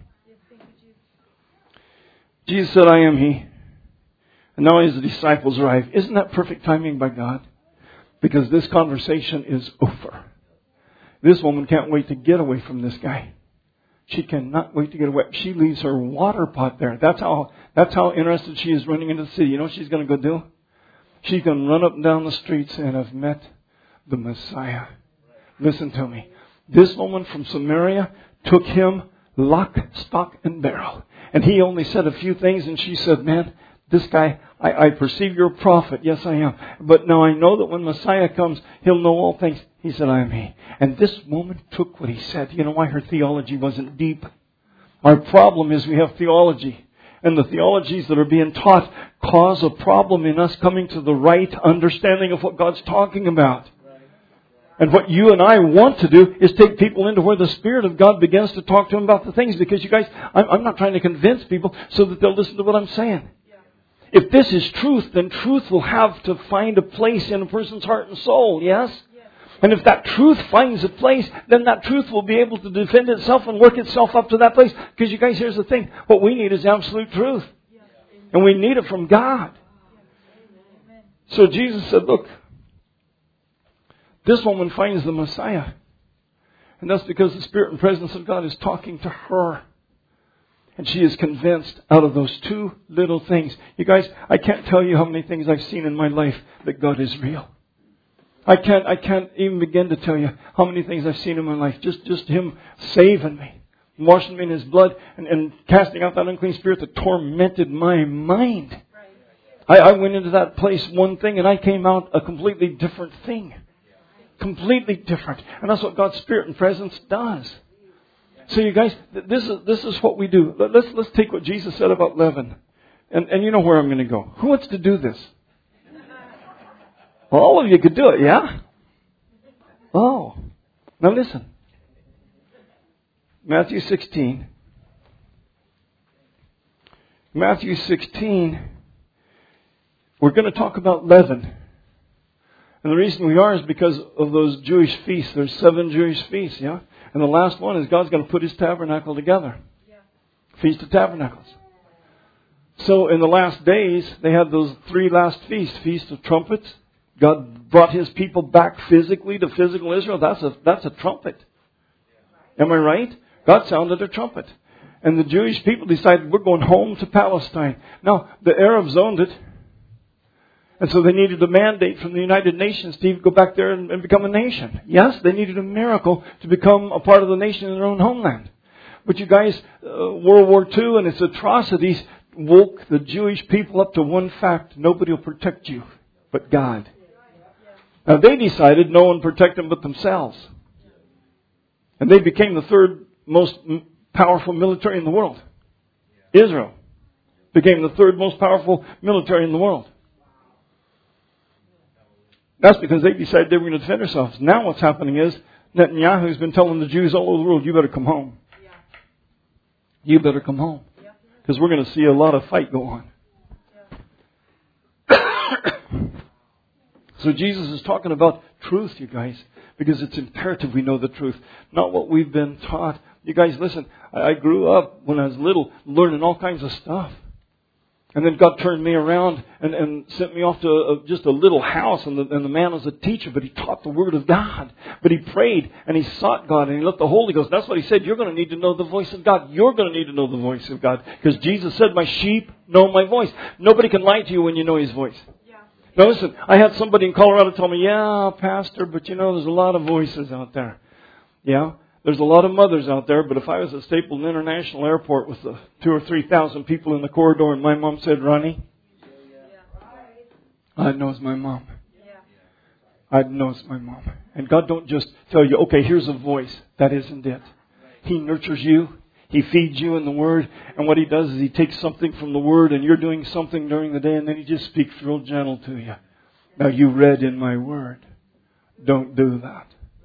Jesus said, I am He. And now as the disciples arrive, isn't that perfect timing by God? Because this conversation is over. This woman can't wait to get away from this guy. She cannot wait to get away. She leaves her water pot there. That's how, that's how interested she is running into the city. You know what she's going to go do? She's going to run up and down the streets and have met the Messiah. Listen to me. This woman from Samaria took him lock, stock, and barrel. And he only said a few things, and she said, man, this guy, I, I perceive you're a prophet. Yes, I am. But now I know that when Messiah comes, He'll know all things. He said, I am He. And this woman took what he said. You know why? Her theology wasn't deep. Our problem is we have theology. And the theologies that are being taught cause a problem in us coming to the right understanding of what God's talking about. And what you and I want to do is take people into where the Spirit of God begins to talk to them about the things. Because you guys, I'm, I'm not trying to convince people so that they'll listen to what I'm saying. If this is truth, then truth will have to find a place in a person's heart and soul, yes? And if that truth finds a place, then that truth will be able to defend itself and work itself up to that place. Because you guys, here's the thing. What we need is absolute truth. And we need it from God. So Jesus said, look, this woman finds the Messiah. And that's because the Spirit and presence of God is talking to her. And she is convinced out of those two little things. You guys, I can't tell you how many things I've seen in my life that God is real. I can't, I can't even begin to tell you how many things I've seen in my life. Just, just Him saving me, washing me in His blood, and, and casting out that unclean spirit that tormented my mind. I, I went into that place one thing and I came out a completely different thing. Completely different. And that's what God's Spirit and presence does. So you guys, this is this is what we do. Let's let's take what Jesus said about leaven, and and you know where I'm going to go. Who wants to do this? Well, all of you could do it, yeah? Oh. Now listen. Matthew sixteen. Matthew sixteen, we're going to talk about leaven. And the reason we are is because of those Jewish feasts. There's seven Jewish feasts, yeah? And the last one is God's going to put His tabernacle together. Yeah. Feast of Tabernacles. So in the last days, they had those three last feasts. Feast of Trumpets. God brought His people back physically to physical Israel. That's a, that's a trumpet. Am I right? God sounded a trumpet. And the Jewish people decided, we're going home to Palestine. Now, the Arabs owned it. And so they needed a mandate from the United Nations to even go back there and, and become a nation. Yes, they needed a miracle to become a part of the nation in their own homeland. But you guys, uh, World War Two and its atrocities woke the Jewish people up to one fact. Nobody will protect you but God. Now they decided no one would protect them but themselves. And they became the third most powerful military in the world. Israel became the third most powerful military in the world. That's because they decided they were going to defend themselves. Now what's happening is Netanyahu's been telling the Jews all over the world, you better come home. You better come home. Because we're going to see a lot of fight go on. So Jesus is talking about truth, you guys. Because it's imperative we know the truth. Not what we've been taught. You guys, listen, I grew up when I was little learning all kinds of stuff. And then God turned me around and, and sent me off to a, just a little house. And the, and the man was a teacher, but he taught the Word of God. But he prayed and he sought God and he let the Holy Ghost. That's what he said. You're going to need to know the voice of God. You're going to need to know the voice of God. Because Jesus said, my sheep know my voice. Nobody can lie to you when you know His voice. Yeah. Now listen, I had somebody in Colorado tell me, yeah, Pastor, but you know, there's a lot of voices out there. Yeah. There's a lot of mothers out there, but if I was at Stapleton International Airport with the two or three thousand people in the corridor and my mom said, Ronnie, I'd know it's my mom. I'd know it's my mom. And God don't just tell you, okay, here's a voice. That isn't it. He nurtures you. He feeds you in the Word. And what He does is He takes something from the Word and you're doing something during the day and then He just speaks real gentle to you. Now you read in my Word. Don't do that.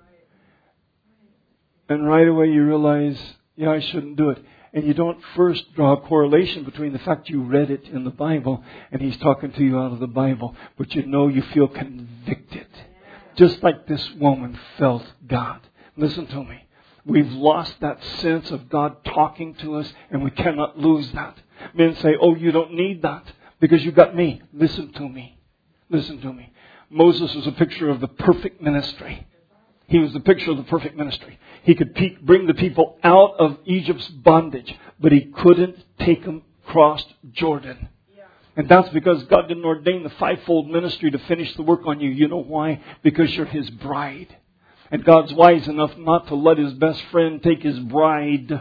And right away you realize, yeah, I shouldn't do it. And you don't first draw a correlation between the fact you read it in the Bible and He's talking to you out of the Bible. But you know you feel convicted. Just like this woman felt God. Listen to me. We've lost that sense of God talking to us and we cannot lose that. Men say, oh, you don't need that because you got me. Listen to me. Listen to me. Moses was a picture of the perfect ministry. He was the picture of the perfect ministry. He could pe- bring the people out of Egypt's bondage, but he couldn't take them across Jordan. Yeah. And that's because God didn't ordain the fivefold ministry to finish the work on you. You know why? Because you're His bride. And God's wise enough not to let His best friend take His bride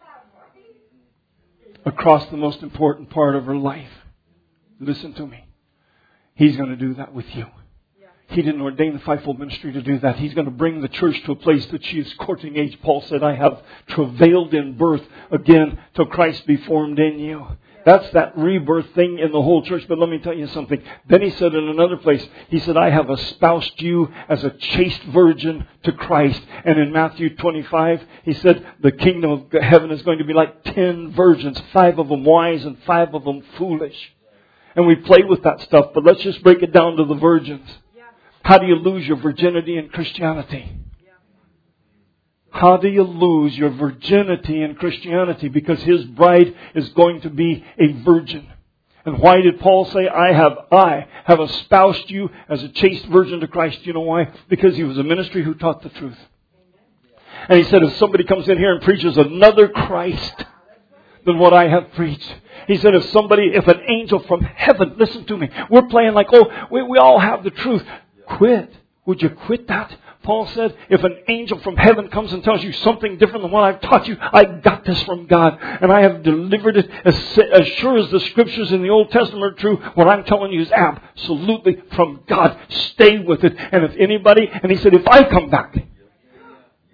across the most important part of her life. Listen to me. He's going to do that with you. He didn't ordain the fivefold ministry to do that. He's going to bring the church to a place that she is courting age. Paul said, I have travailed in birth again till Christ be formed in you. That's that rebirth thing in the whole church. But let me tell you something. Then he said in another place, he said, I have espoused you as a chaste virgin to Christ. And in Matthew twenty-five, he said, the kingdom of heaven is going to be like ten virgins, five of them wise and five of them foolish. And we play with that stuff, but let's just break it down to the virgins. How do you lose your virginity in Christianity? How do you lose your virginity in Christianity? Because His bride is going to be a virgin. And why did Paul say, I have, I have espoused you as a chaste virgin to Christ? You know why? Because he was a ministry who taught the truth. And he said, if somebody comes in here and preaches another Christ than what I have preached. He said, if somebody, if an angel from heaven, listen to me, we're playing like, oh, we, we all have the truth. Quit. Would you quit that? Paul said, if an angel from heaven comes and tells you something different than what I've taught you, I got this from God. And I have delivered it as, as sure as the scriptures in the Old Testament are true. What I'm telling you is absolutely from God. Stay with it. And if anybody, and he said, if I come back,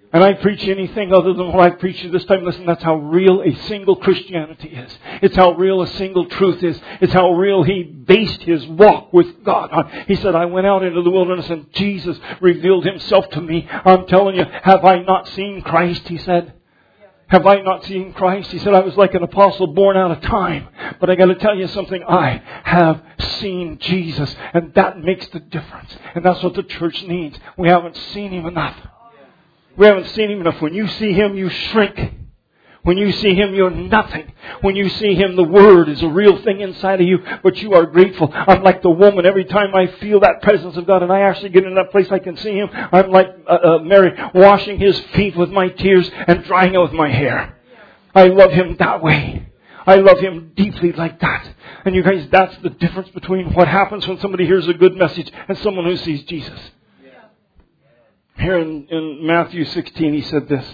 and I preach anything other than what I preach you this time, listen, that's how real a single Christianity is. It's how real a single truth is. It's how real he based his walk with God on. He said, I went out into the wilderness and Jesus revealed himself to me. I'm telling you, have I not seen Christ? He said. Have I not seen Christ? He said, I was like an apostle born out of time. But I got to tell you something. I have seen Jesus. And that makes the difference. And that's what the church needs. We haven't seen him enough. We haven't seen him enough. When you see him, you shrink. When you see him, you're nothing. When you see him, the Word is a real thing inside of you, but you are grateful. I'm like the woman. Every time I feel that presence of God and I actually get in that place, I can see him. I'm like uh, uh, Mary, washing his feet with my tears and drying it with my hair. I love him that way. I love him deeply like that. And you guys, that's the difference between what happens when somebody hears a good message and someone who sees Jesus. Here in, in Matthew sixteen, he said this.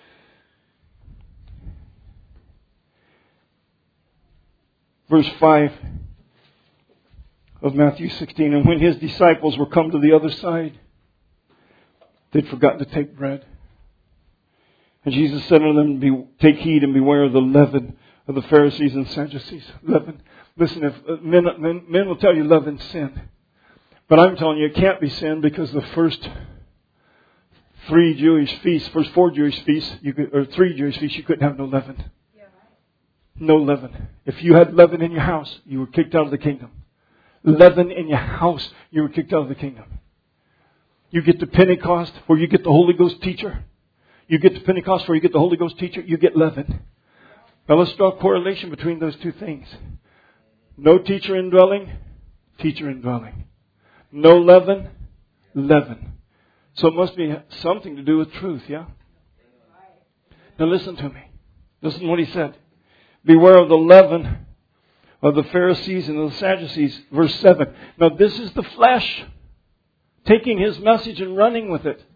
Verse five of Matthew sixteen. And when his disciples were come to the other side, they'd forgotten to take bread. And Jesus said unto them, Be, Take heed and beware of the leaven of the Pharisees and Sadducees. Leaven. Listen, if uh, men, men, men will tell you leaven's sin. But I'm telling you, it can't be sin because the first three Jewish feasts, first four Jewish feasts, you could, or three Jewish feasts, you couldn't have no leaven. No leaven. If you had leaven in your house, you were kicked out of the kingdom. Leaven in your house, you were kicked out of the kingdom. You get to Pentecost where you get the Holy Ghost teacher. You get to Pentecost where you get the Holy Ghost teacher, you get leaven. Now let's draw a correlation between those two things. No teacher indwelling, teacher indwelling. No leaven, leaven. So it must be something to do with truth, yeah? Now listen to me. Listen to what he said. Beware of the leaven of the Pharisees and the Sadducees. Verse seven. Now this is the flesh taking his message and running with it.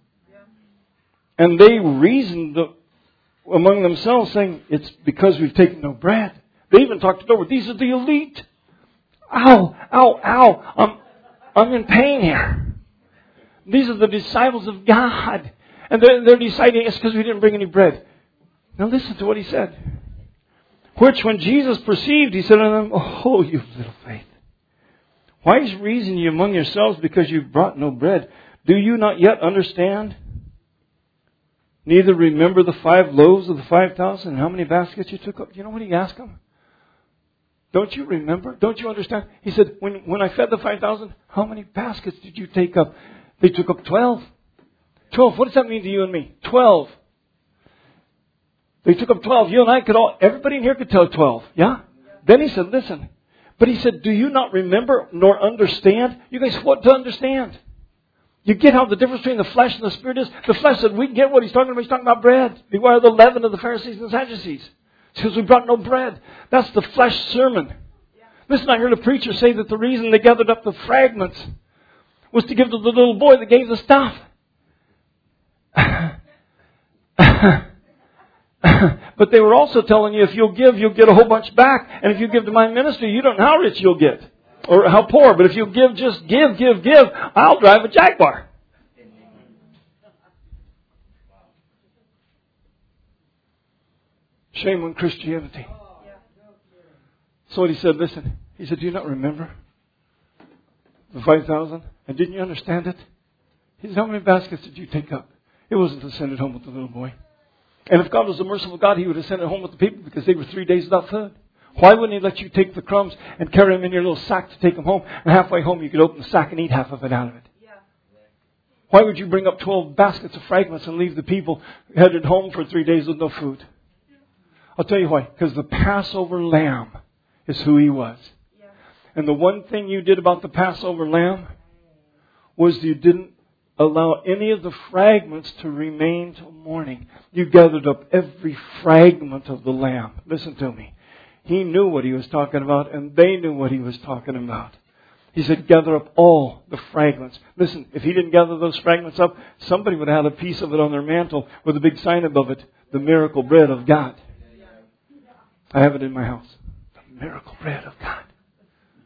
And they reasoned among themselves saying, it's because we've taken no bread. They even talked it over. These are the elite. Ow, ow, ow. I'm, I'm in pain here. These are the disciples of God. And they're, they're deciding it's because we didn't bring any bread. Now listen to what he said. Which when Jesus perceived, he said unto them, Oh, you little faith. Why reason ye among yourselves because you've brought no bread? Do you not yet understand? Neither remember the five loaves of the five thousand and how many baskets you took up? You know what he asked them? Don't you remember? Don't you understand? He said, when, when I fed the five thousand, how many baskets did you take up? They took up twelve. Twelve. What does that mean to you and me? Twelve. They took up twelve. You and I could all, everybody in here could tell twelve. Yeah? Then he said, listen. But he said, do you not remember nor understand? You guys, what to understand? You get how the difference between the flesh and the spirit is? The flesh said, we get what he's talking about. He's talking about bread. Beware of the leaven of the Pharisees and Sadducees. Because we brought no bread. That's the flesh sermon. Listen, I heard a preacher say that the reason they gathered up the fragments was to give to the little boy that gave the stuff. But they were also telling you, if you'll give, you'll get a whole bunch back. And if you give to my ministry, you don't know how rich you'll get. Or how poor. But if you give, just give, give, give, I'll drive a Jaguar. Shame on Christianity. So what he said, listen. He said, do you not remember the five thousand? And didn't you understand it? He said, how many baskets did you take up? It wasn't to send it home with the little boy. And if God was a merciful God, He would have sent it home with the people because they were three days without food. Why wouldn't He let you take the crumbs and carry them in your little sack to take them home? And halfway home you could open the sack and eat half of it out of it. Yeah. Why would you bring up twelve baskets of fragments and leave the people headed home for three days with no food? I'll tell you why. Because the Passover lamb is who He was. Yeah. And the one thing you did about the Passover lamb was you didn't allow any of the fragments to remain till morning. You gathered up every fragment of the lamb. Listen to me. He knew what He was talking about, and they knew what He was talking about. He said, gather up all the fragments. Listen, if He didn't gather those fragments up, somebody would have had a piece of it on their mantle with a big sign above it, the miracle bread of God. I have it in my house. The miracle bread of God.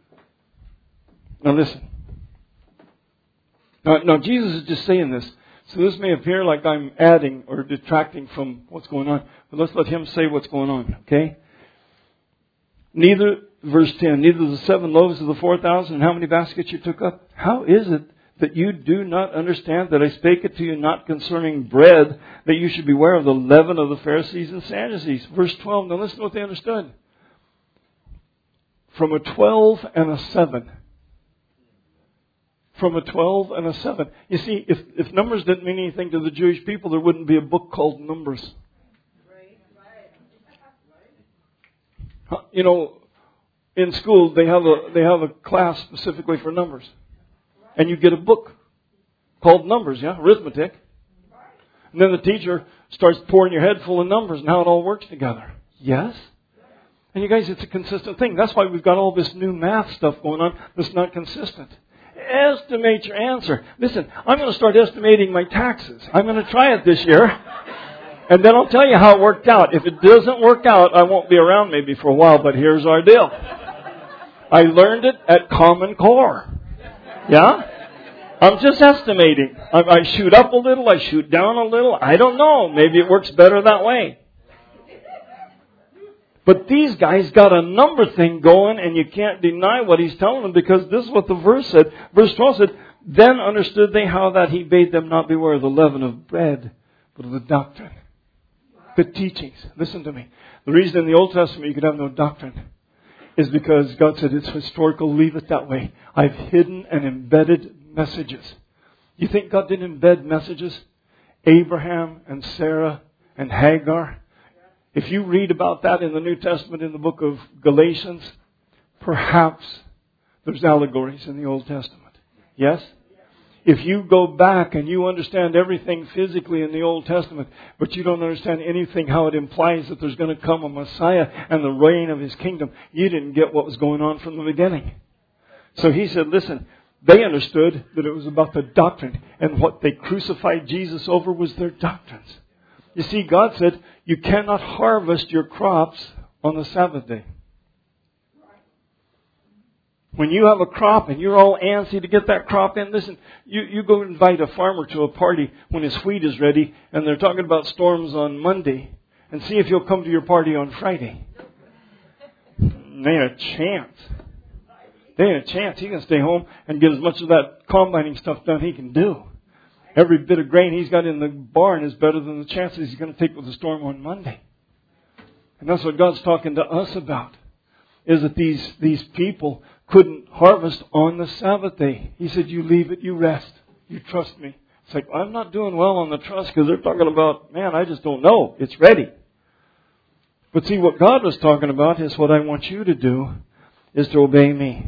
Now listen. Now, now Jesus is just saying this So this may appear like I'm adding or detracting from what's going on. But let's let him say what's going on, okay? Neither, verse ten, neither the seven loaves of the four thousand and how many baskets you took up? How is it that you do not understand that I spake it to you not concerning bread, that you should beware of the leaven of the Pharisees and Sadducees? Verse twelve, now listen to what they understood. From a twelve and a seven. From a twelve and a seven. You see, if, if Numbers didn't mean anything to the Jewish people, there wouldn't be a book called Numbers. You know, in school they have a they have a class specifically for numbers, and you get a book called Numbers, yeah, arithmetic. And then the teacher starts pouring your head full of numbers and how it all works together. Yes, and you guys, it's a consistent thing. That's why we've got all this new math stuff going on that's not consistent. Estimate your answer. Listen, I'm going to start estimating my taxes. I'm going to try it this year. And then I'll tell you how it worked out. If it doesn't work out, I won't be around maybe for a while, but here's our deal. I learned it at Common Core. Yeah? I'm just estimating. I, I shoot up a little, I shoot down a little. I don't know. Maybe it works better that way. But these guys got a number thing going, and you can't deny what he's telling them, because this is what the verse said. Verse twelve said, then understood they how that he bade them not beware of the leaven of bread, but of the doctrine. The teachings. Listen to me. The reason in the Old Testament you could have no doctrine is because God said it's historical, leave it that way. I've hidden and embedded messages. You think God didn't embed messages? Abraham and Sarah and Hagar. If you read about that in the New Testament in the book of Galatians, perhaps there's allegories in the Old Testament. Yes? If you go back and you understand everything physically in the Old Testament, but you don't understand anything how it implies that there's going to come a Messiah and the reign of His kingdom, you didn't get what was going on from the beginning. So he said, listen, they understood that it was about the doctrine, and what they crucified Jesus over was their doctrines. You see, God said, you cannot harvest your crops on the Sabbath day. When you have a crop and you're all antsy to get that crop in, listen, you, you go invite a farmer to a party when his wheat is ready and they're talking about storms on Monday, and see if he'll come to your party on Friday. There ain't a chance. There ain't a chance. He can stay home and get as much of that combining stuff done he can do. Every bit of grain he's got in the barn is better than the chances he's going to take with the storm on Monday. And that's what God's talking to us about, is that these, these people couldn't harvest on the Sabbath day. He said, you leave it, you rest, you trust me. It's like, I'm not doing well on the trust, because they're talking about, man, I just don't know. It's ready. But see, what God was talking about is what I want you to do is to obey me.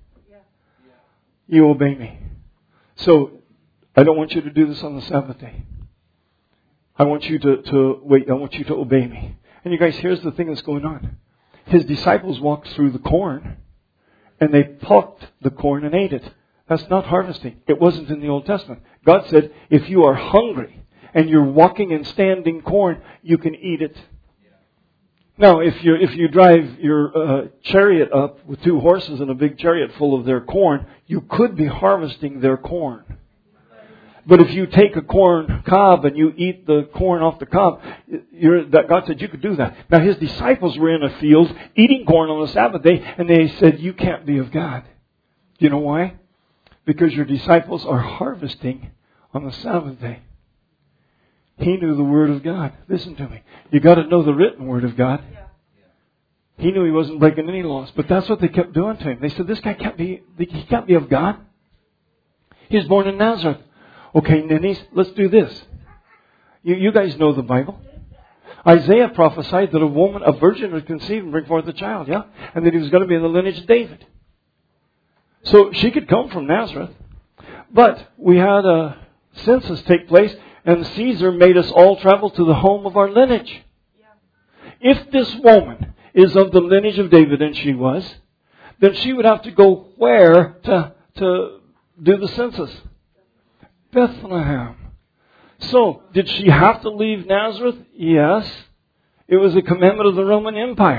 You obey me. So, I don't want you to do this on the Sabbath day. I want you to, to wait, I want you to obey me. And you guys, here's the thing that's going on. His disciples walked through the corn, and they plucked the corn and ate it. That's not harvesting. It wasn't in the Old Testament. God said, if you are hungry and you're walking and standing corn, you can eat it. Now, if you if you drive your uh, chariot up with two horses and a big chariot full of their corn, you could be harvesting their corn. But if you take a corn cob and you eat the corn off the cob, you're, that God said you could do that. Now His disciples were in a field eating corn on the Sabbath day, and they said, you can't be of God. Do you know why? Because your disciples are harvesting on the Sabbath day. He knew the Word of God. Listen to me. You got to know the written Word of God. He knew he wasn't breaking any laws, but that's what they kept doing to him. They said, this guy can't be, he can't be of God. He was born in Nazareth. Okay, ninnies, let's do this. You, you guys know the Bible. Isaiah prophesied that a woman, a virgin, would conceive and bring forth a child, yeah? And that he was going to be in the lineage of David. So she could come from Nazareth. But we had a census take place, and Caesar made us all travel to the home of our lineage. If this woman is of the lineage of David, and she was, then she would have to go where to, to do the census? Bethlehem. So, did she have to leave Nazareth? Yes. It was a commandment of the Roman Empire.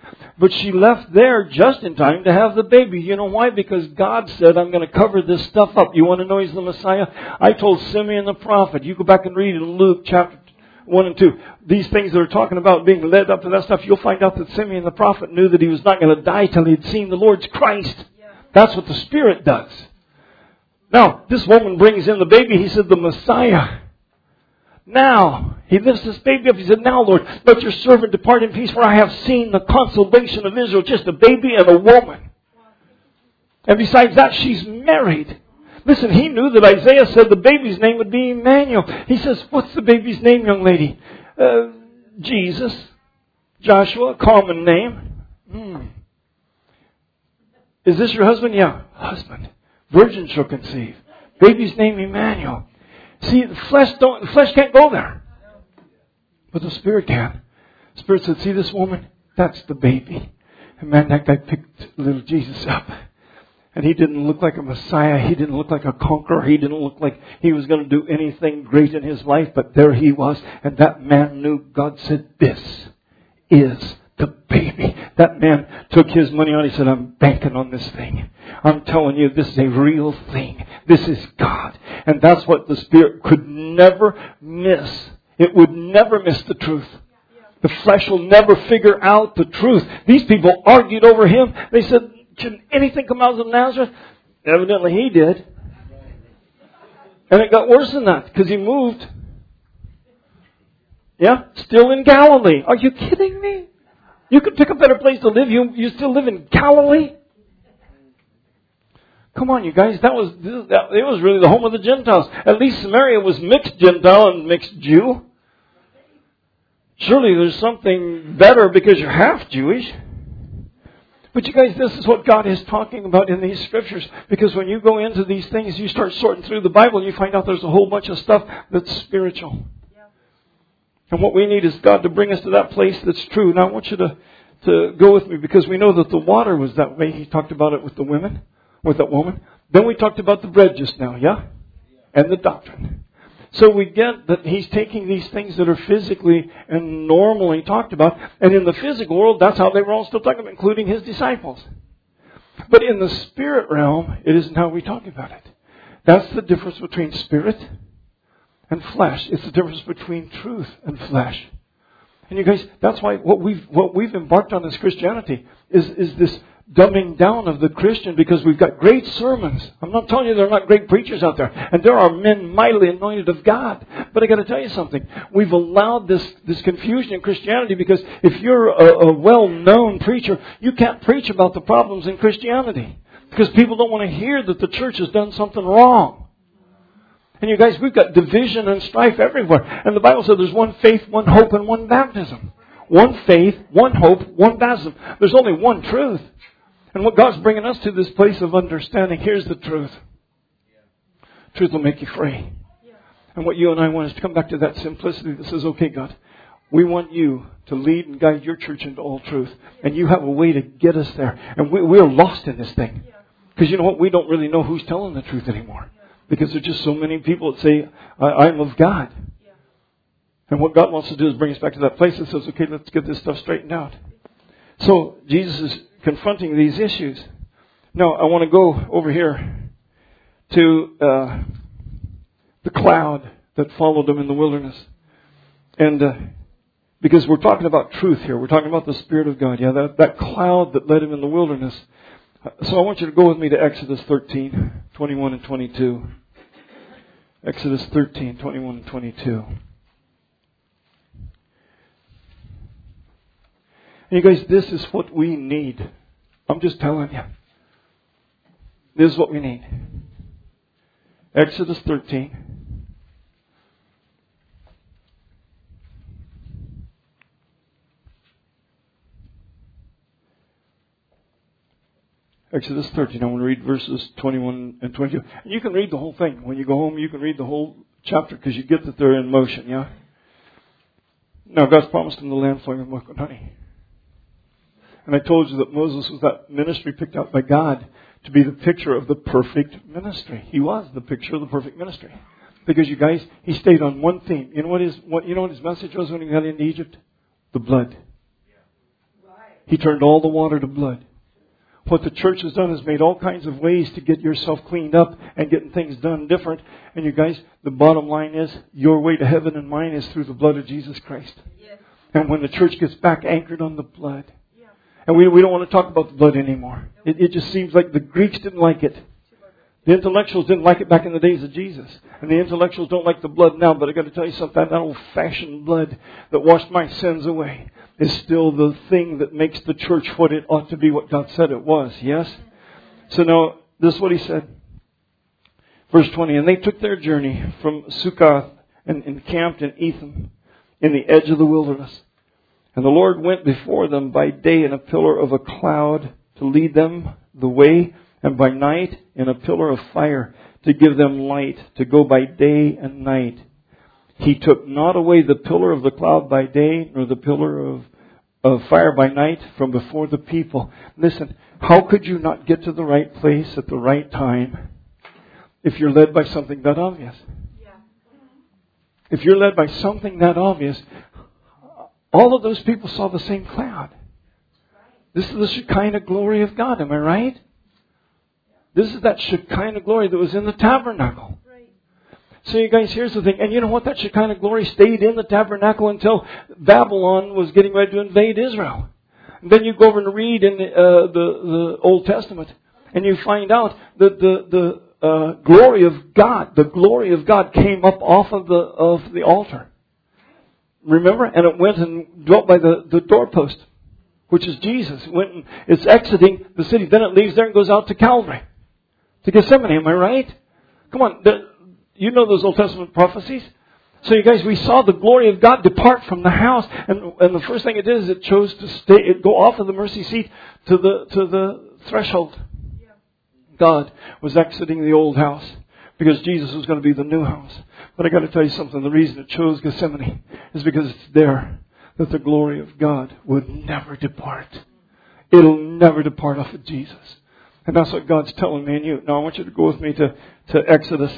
But she left there just in time to have the baby. You know why? Because God said, I'm going to cover this stuff up. You want to know He's the Messiah? I told Simeon the prophet. You go back and read in Luke chapter one and two. These things that are talking about being led up to that stuff, you'll find out that Simeon the prophet knew that he was not going to die till he had seen the Lord's Christ. That's what the Spirit does. Now, this woman brings in the baby. He said, the Messiah. Now, he lifts this baby up. He said, now, Lord, let your servant depart in peace, for I have seen the consolation of Israel, just a baby and a woman. And besides that, she's married. Listen, he knew that Isaiah said the baby's name would be Emmanuel. He says, what's the baby's name, young lady? Uh, Jesus. Joshua, common name. Hmm. Is this your husband? Yeah, husband. Virgin shall conceive. Baby's name Emmanuel. See, the flesh don't, the flesh can't go there. But the Spirit can. The Spirit said, see this woman? That's the baby. And man, that guy picked little Jesus up. And he didn't look like a Messiah. He didn't look like a conqueror. He didn't look like he was going to do anything great in his life. But there he was. And that man knew. God said, this is the baby. That man took his money out. He said, I'm banking on this thing. I'm telling you, this is a real thing. This is God. And that's what the Spirit could never miss. It would never miss the truth. The flesh will never figure out the truth. These people argued over him. They said, can anything come out of Nazareth? Evidently he did. And it got worse than that because he moved. Yeah? Still in Galilee. Are you kidding me? You could pick a better place to live. You you still live in Galilee? Come on, you guys. That was that, it was really the home of the Gentiles. At least Samaria was mixed Gentile and mixed Jew. Surely there's something better because you're half Jewish. But you guys, this is what God is talking about in these scriptures. Because when you go into these things, you start sorting through the Bible and you find out there's a whole bunch of stuff that's spiritual. And what we need is God to bring us to that place that's true. Now I want you to, to go with me because we know that the water was that way. He talked about it with the women, with that woman. Then we talked about the bread just now, yeah? And the doctrine. So we get that he's taking these things that are physically and normally talked about. And in the physical world, that's how they were all still talking about, including his disciples. But in the spirit realm, it isn't how we talk about it. That's the difference between spirit and flesh. It's the difference between truth and flesh. And you guys, that's why what we've what we've embarked on as Christianity is, is this dumbing down of the Christian, because we've got great sermons. I'm not telling you there are not great preachers out there. And there are men mightily anointed of God. But I got to tell you something. We've allowed this, this confusion in Christianity because if you're a, a well-known preacher, you can't preach about the problems in Christianity. Because people don't want to hear that the church has done something wrong. And you guys, we've got division and strife everywhere. And the Bible said there's one faith, one hope, and one baptism. One faith, one hope, one baptism. There's only one truth. And what God's bringing us to this place of understanding, here's the truth. Truth will make you free. And what you and I want is to come back to that simplicity that says, okay, God, we want you to lead and guide your church into all truth. And you have a way to get us there. And we, we're lost in this thing. Because you know what? We don't really know who's telling the truth anymore. Because there's just so many people that say, I'm of God. And what God wants to do is bring us back to that place that says, okay, let's get this stuff straightened out. So Jesus is confronting these issues. Now, I want to go over here to uh, the cloud that followed him in the wilderness. And uh, because we're talking about truth here. We're talking about the Spirit of God. Yeah, that, that cloud that led him in the wilderness. So I want you to go with me to Exodus thirteen, twenty-one and twenty-two. Exodus thirteen, twenty-one and twenty-two. And you guys, this is what we need. I'm just telling you. This is what we need. Exodus thirteen. Exodus thirteen. I want to read verses twenty-one and twenty-two. And you can read the whole thing. When you go home, you can read the whole chapter because you get that they're in motion, yeah? Now, God's promised them the land flowing with milk and honey. And I told you that Moses was that ministry picked out by God to be the picture of the perfect ministry. He was the picture of the perfect ministry. Because you guys, he stayed on one theme. You know what his what you know what his message was when he got into Egypt? The blood. He turned all the water to blood. What the church has done is made all kinds of ways to get yourself cleaned up and getting things done different. And you guys, the bottom line is, your way to heaven and mine is through the blood of Jesus Christ. Yes. And when the church gets back anchored on the blood. Yeah. And we, we don't want to talk about the blood anymore. Nope. It, it just seems like the Greeks didn't like it. The intellectuals didn't like it back in the days of Jesus. And the intellectuals don't like the blood now. But I got to tell you something, that old-fashioned blood that washed my sins away is still the thing that makes the church what it ought to be, what God said it was. Yes? So now, this is what he said. Verse twenty, and they took their journey from Succoth and encamped in Etham, in the edge of the wilderness. And the Lord went before them by day in a pillar of a cloud to lead them the way, and by night in a pillar of fire to give them light, to go by day and night. He took not away the pillar of the cloud by day, nor the pillar of, of fire by night from before the people. Listen, how could you not get to the right place at the right time if you're led by something that obvious? Yeah. If you're led by something that obvious, all of those people saw the same cloud. This is the Shekinah glory of God, am I right? This is that Shekinah glory that was in the tabernacle. Right. So you guys, here's the thing. And you know what? That Shekinah glory stayed in the tabernacle until Babylon was getting ready to invade Israel. And then you go over and read in the, uh, the, the Old Testament, and you find out that the, the uh, glory of God, the glory of God came up off of the, of the altar. Remember? And it went and dwelt by the, the doorpost, which is Jesus. It went and it's exiting the city. Then it leaves there and goes out to Calvary. To Gethsemane, am I right? Come on, the, you know those Old Testament prophecies? So you guys, we saw the glory of God depart from the house, and, and the first thing it did is it chose to stay, it go off of the mercy seat to the to the threshold. Yeah. God was exiting the old house because Jesus was going to be the new house. But I got to tell you something, the reason it chose Gethsemane is because it's there that the glory of God would never depart. It'll never depart off of Jesus. And that's what God's telling me and you. Now I want you to go with me to, to Exodus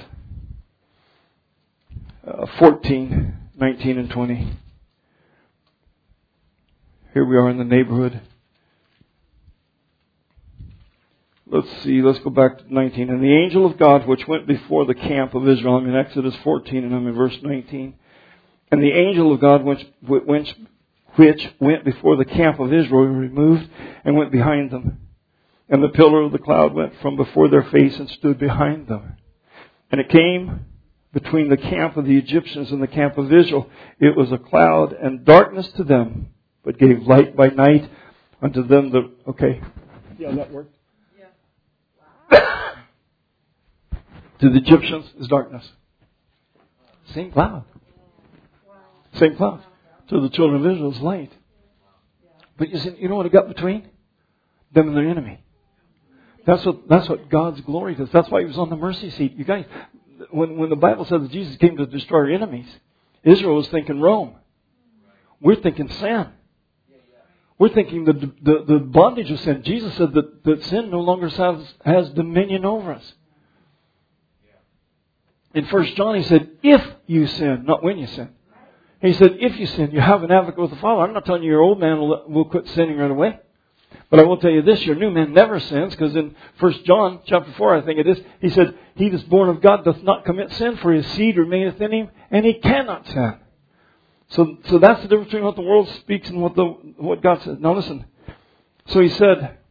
uh, fourteen, nineteen and twenty. Here we are in the neighborhood. Let's see, let's go back to nineteen. And the angel of God which went before the camp of Israel, I'm in Exodus fourteen and I'm in verse nineteen. And the angel of God which, which, which went before the camp of Israel removed and went behind them. And the pillar of the cloud went from before their face and stood behind them. And it came between the camp of the Egyptians and the camp of Israel. It was a cloud and darkness to them, but gave light by night unto them. The okay, yeah, that worked. Yeah. To the Egyptians is darkness. Same cloud. Wow. Same cloud. To the children of Israel is light. But you see, you know what it got between them and their enemy? That's what, that's what God's glory does. That's why He was on the mercy seat. You guys, when, when the Bible says that Jesus came to destroy our enemies, Israel was thinking Rome. We're thinking sin. We're thinking the, the, the bondage of sin. Jesus said that, that sin no longer has, has dominion over us. In First John he said, if you sin, not when you sin. He said, if you sin, you have an advocate with the Father. I'm not telling you your old man will, will quit sinning right away. But I will tell you this, your new man never sins, because in First John chapter four, I think it is, he said, he that's born of God doth not commit sin, for his seed remaineth in him, and he cannot sin. So so that's the difference between what the world speaks and what the what God says. Now listen. So he said,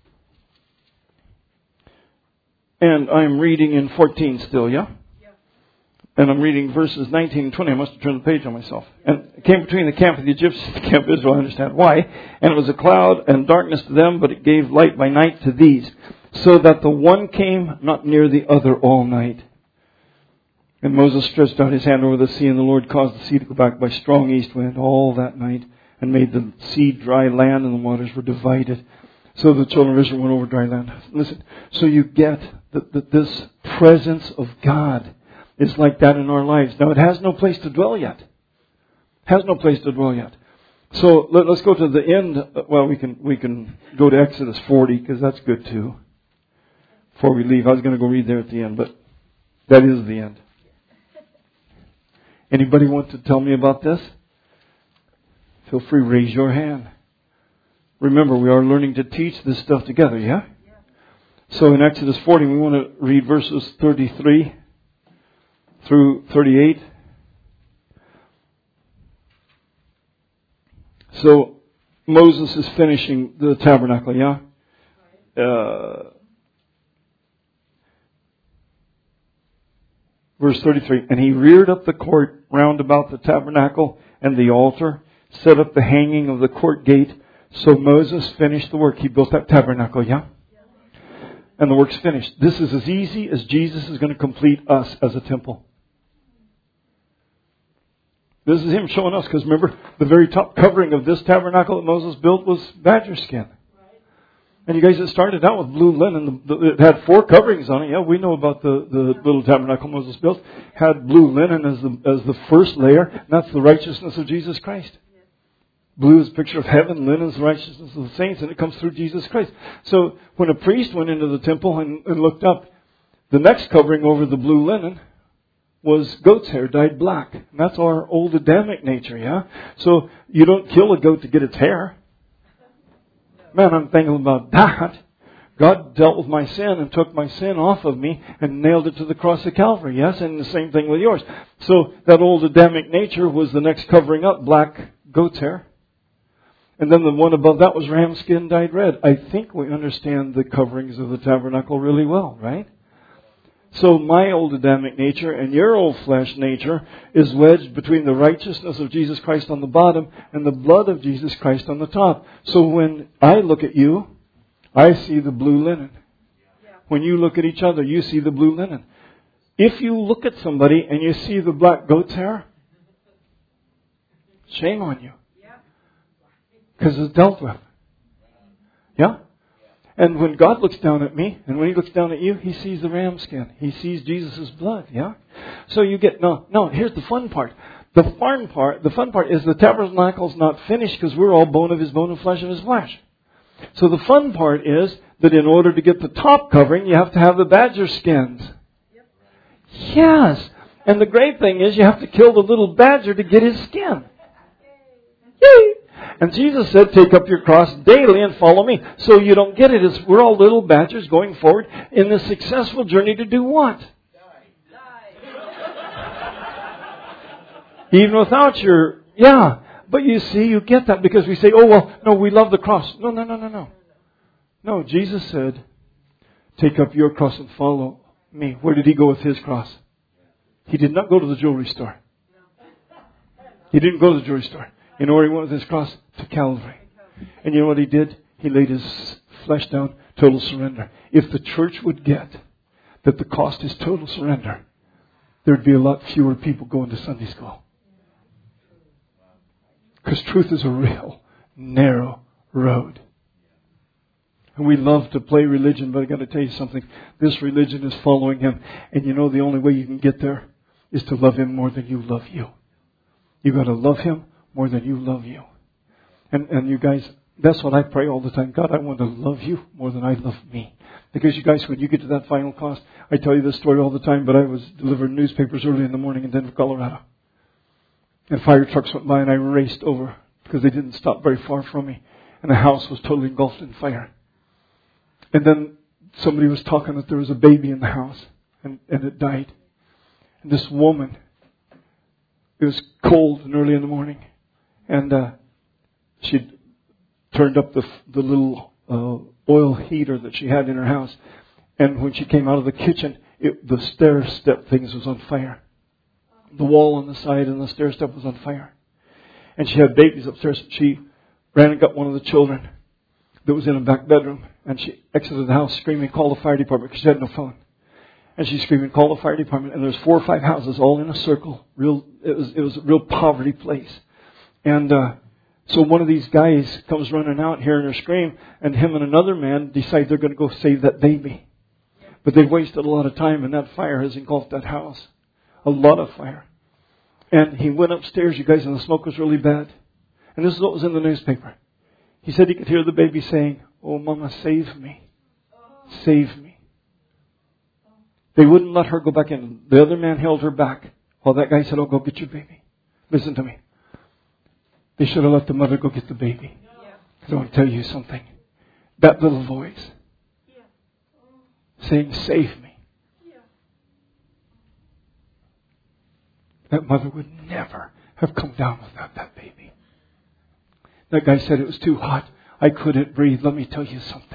and I'm reading in fourteen still, yeah? And I'm reading verses nineteen and twenty. I must have turned the page on myself. And it came between the camp of the Egyptians and the camp of Israel. I understand why. And it was a cloud and darkness to them, but it gave light by night to these, so that the one came not near the other all night. And Moses stretched out his hand over the sea, and the Lord caused the sea to go back by strong east wind all that night, and made the sea dry land, and the waters were divided. So the children of Israel went over dry land. Listen, so you get that, that this presence of God is like that in our lives. Now, it has no place to dwell yet. Has no place to dwell yet. So let, let's go to the end. Well, we can we can go to Exodus forty, because that's good too. Before we leave, I was going to go read there at the end, but that is the end. Anybody want to tell me about this? Feel free, raise your hand. Remember, we are learning to teach this stuff together, yeah? So in Exodus forty, we want to read verses thirty-three through thirty-eight. So Moses is finishing the tabernacle, yeah? Uh, verse thirty-three, and he reared up the court round about the tabernacle and the altar, set up the hanging of the court gate. So Moses finished the work. He built that tabernacle, yeah? And the work's finished. This is as easy as Jesus is going to complete us as a temple. This is Him showing us, because remember, the very top covering of this tabernacle that Moses built was badger skin. And you guys, it started out with blue linen. It had four coverings on it. Yeah, we know about the, the little tabernacle Moses built. Had blue linen as the as the first layer. And that's the righteousness of Jesus Christ. Blue is a picture of heaven. Linen is the righteousness of the saints. And it comes through Jesus Christ. So when a priest went into the temple and, and looked up, the next covering over the blue linen was goat's hair dyed black. And that's our old Adamic nature, yeah? So you don't kill a goat to get its hair. Man, I'm thinking about that. God dealt with my sin and took my sin off of me and nailed it to the cross of Calvary, yes? And the same thing with yours. So that old Adamic nature was the next covering up, black goat's hair. And then the one above that was ram skin dyed red. I think we understand the coverings of the tabernacle really well, right? So my old Adamic nature and your old flesh nature is wedged between the righteousness of Jesus Christ on the bottom and the blood of Jesus Christ on the top. So when I look at you, I see the blue linen. When you look at each other, you see the blue linen. If you look at somebody and you see the black goat's hair, shame on you. Because it's dealt with. Yeah? And when God looks down at me, and when He looks down at you, He sees the ram skin. He sees Jesus' blood, yeah? So you get, no, no, here's the fun part. The fun part, the fun part is the tabernacle's not finished because we're all bone of His bone and flesh of His flesh. So the fun part is that in order to get the top covering, you have to have the badger skins. Yep. Yes. And the great thing is you have to kill the little badger to get his skin. Yay! And Jesus said, take up your cross daily and follow me. So you don't get it. It's, we're all little badgers going forward in this successful journey to do what? Even without your, yeah. But you see, you get that because we say, oh, well, no, we love the cross. No, no, no, no, no. No, Jesus said, take up your cross and follow me. Where did He go with His cross? He did not go to the jewelry store. He didn't go to the jewelry store. You know where He went with His cross? To Calvary. And you know what He did? He laid His flesh down, total surrender. If the church would get that the cost is total surrender, there'd be a lot fewer people going to Sunday school. Because truth is a real narrow road. And we love to play religion, but I got to tell you something. This religion is following Him. And you know the only way you can get there is to love Him more than you love you. You've got to love Him more than you love you. And and you guys, that's what I pray all the time. God, I want to love You more than I love me. Because you guys, when you get to that final cost, I tell you this story all the time, but I was delivering newspapers early in the morning in Denver, Colorado. And fire trucks went by and I raced over because they didn't stop very far from me. And the house was totally engulfed in fire. And then somebody was talking that there was a baby in the house and, and it died. And this woman, it was cold and early in the morning. And uh, she turned up the the little uh, oil heater that she had in her house. And when she came out of the kitchen, it, the stair step things was on fire. The wall on the side and the stair step was on fire. And she had babies upstairs. She ran and got one of the children that was in a back bedroom. And she exited the house screaming, call the fire department, because she had no phone. And she's screaming, call the fire department. And there's four or five houses all in a circle. Real, it was, it was a real poverty place. And uh, so one of these guys comes running out hearing her scream, and him and another man decide they're going to go save that baby. But they've wasted a lot of time, and that fire has engulfed that house. A lot of fire. And he went upstairs, you guys, and the smoke was really bad. And this is what was in the newspaper. He said he could hear the baby saying, oh, Mama, save me. Save me. They wouldn't let her go back in. The other man held her back while that guy said, oh, go get your baby. Listen to me. They should have let the mother go get the baby. I want to tell you something. That little voice saying, save me. That mother would never have come down without that baby. That guy said it was too hot. I couldn't breathe. Let me tell you something.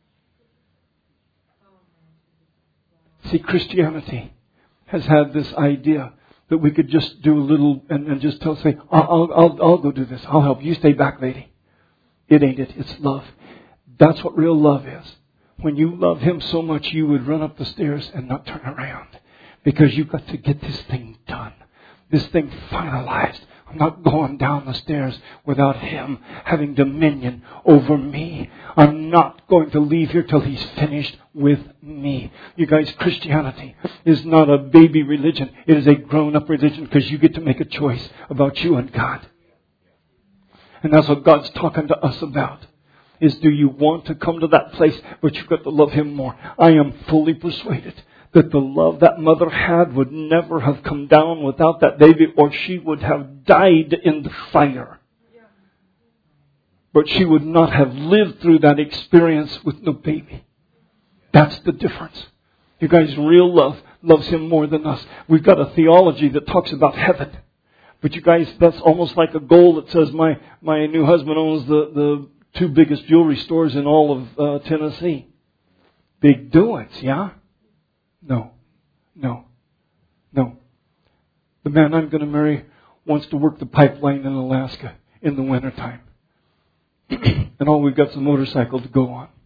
See, Christianity has had this idea that we could just do a little and, and just tell, say, I'll, I'll, I'll go do this. I'll help. You stay back, lady. It ain't it. It's love. That's what real love is. When you love Him so much, you would run up the stairs and not turn around. Because you've got to get this thing done. This thing finalized. I'm not going down the stairs without Him having dominion over me. I'm not going to leave here till He's finished with me. You guys, Christianity is not a baby religion. It is a grown-up religion because you get to make a choice about you and God. And that's what God's talking to us about. Is do you want to come to that place, but you've got to love Him more. I am fully persuaded that the love that mother had would never have come down without that baby, or she would have died in the fire. But she would not have lived through that experience with no baby. That's the difference. You guys, real love loves Him more than us. We've got a theology that talks about heaven. But you guys, that's almost like a goal that says my, my new husband owns the, the two biggest jewelry stores in all of uh, Tennessee. Big doings, yeah? No, no, no. The man I'm going to marry wants to work the pipeline in Alaska in the wintertime. And all we've got is a motorcycle to go on.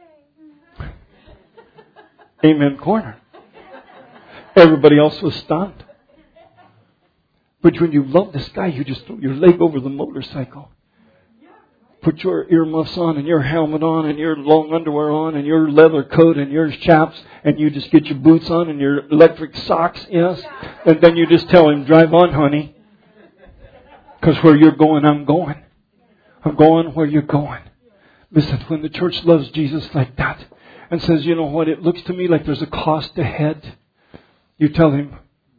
Amen corner. Everybody else was stunned. But when you love this guy, you just throw your leg over the motorcycle. Put your earmuffs on and your helmet on and your long underwear on and your leather coat and your chaps, and you just get your boots on and your electric socks, yes? And then you just tell him, drive on, honey. Because where you're going, I'm going. I'm going where you're going. Listen, when the church loves Jesus like that and says, you know what, it looks to me like there's a cost ahead, you tell him,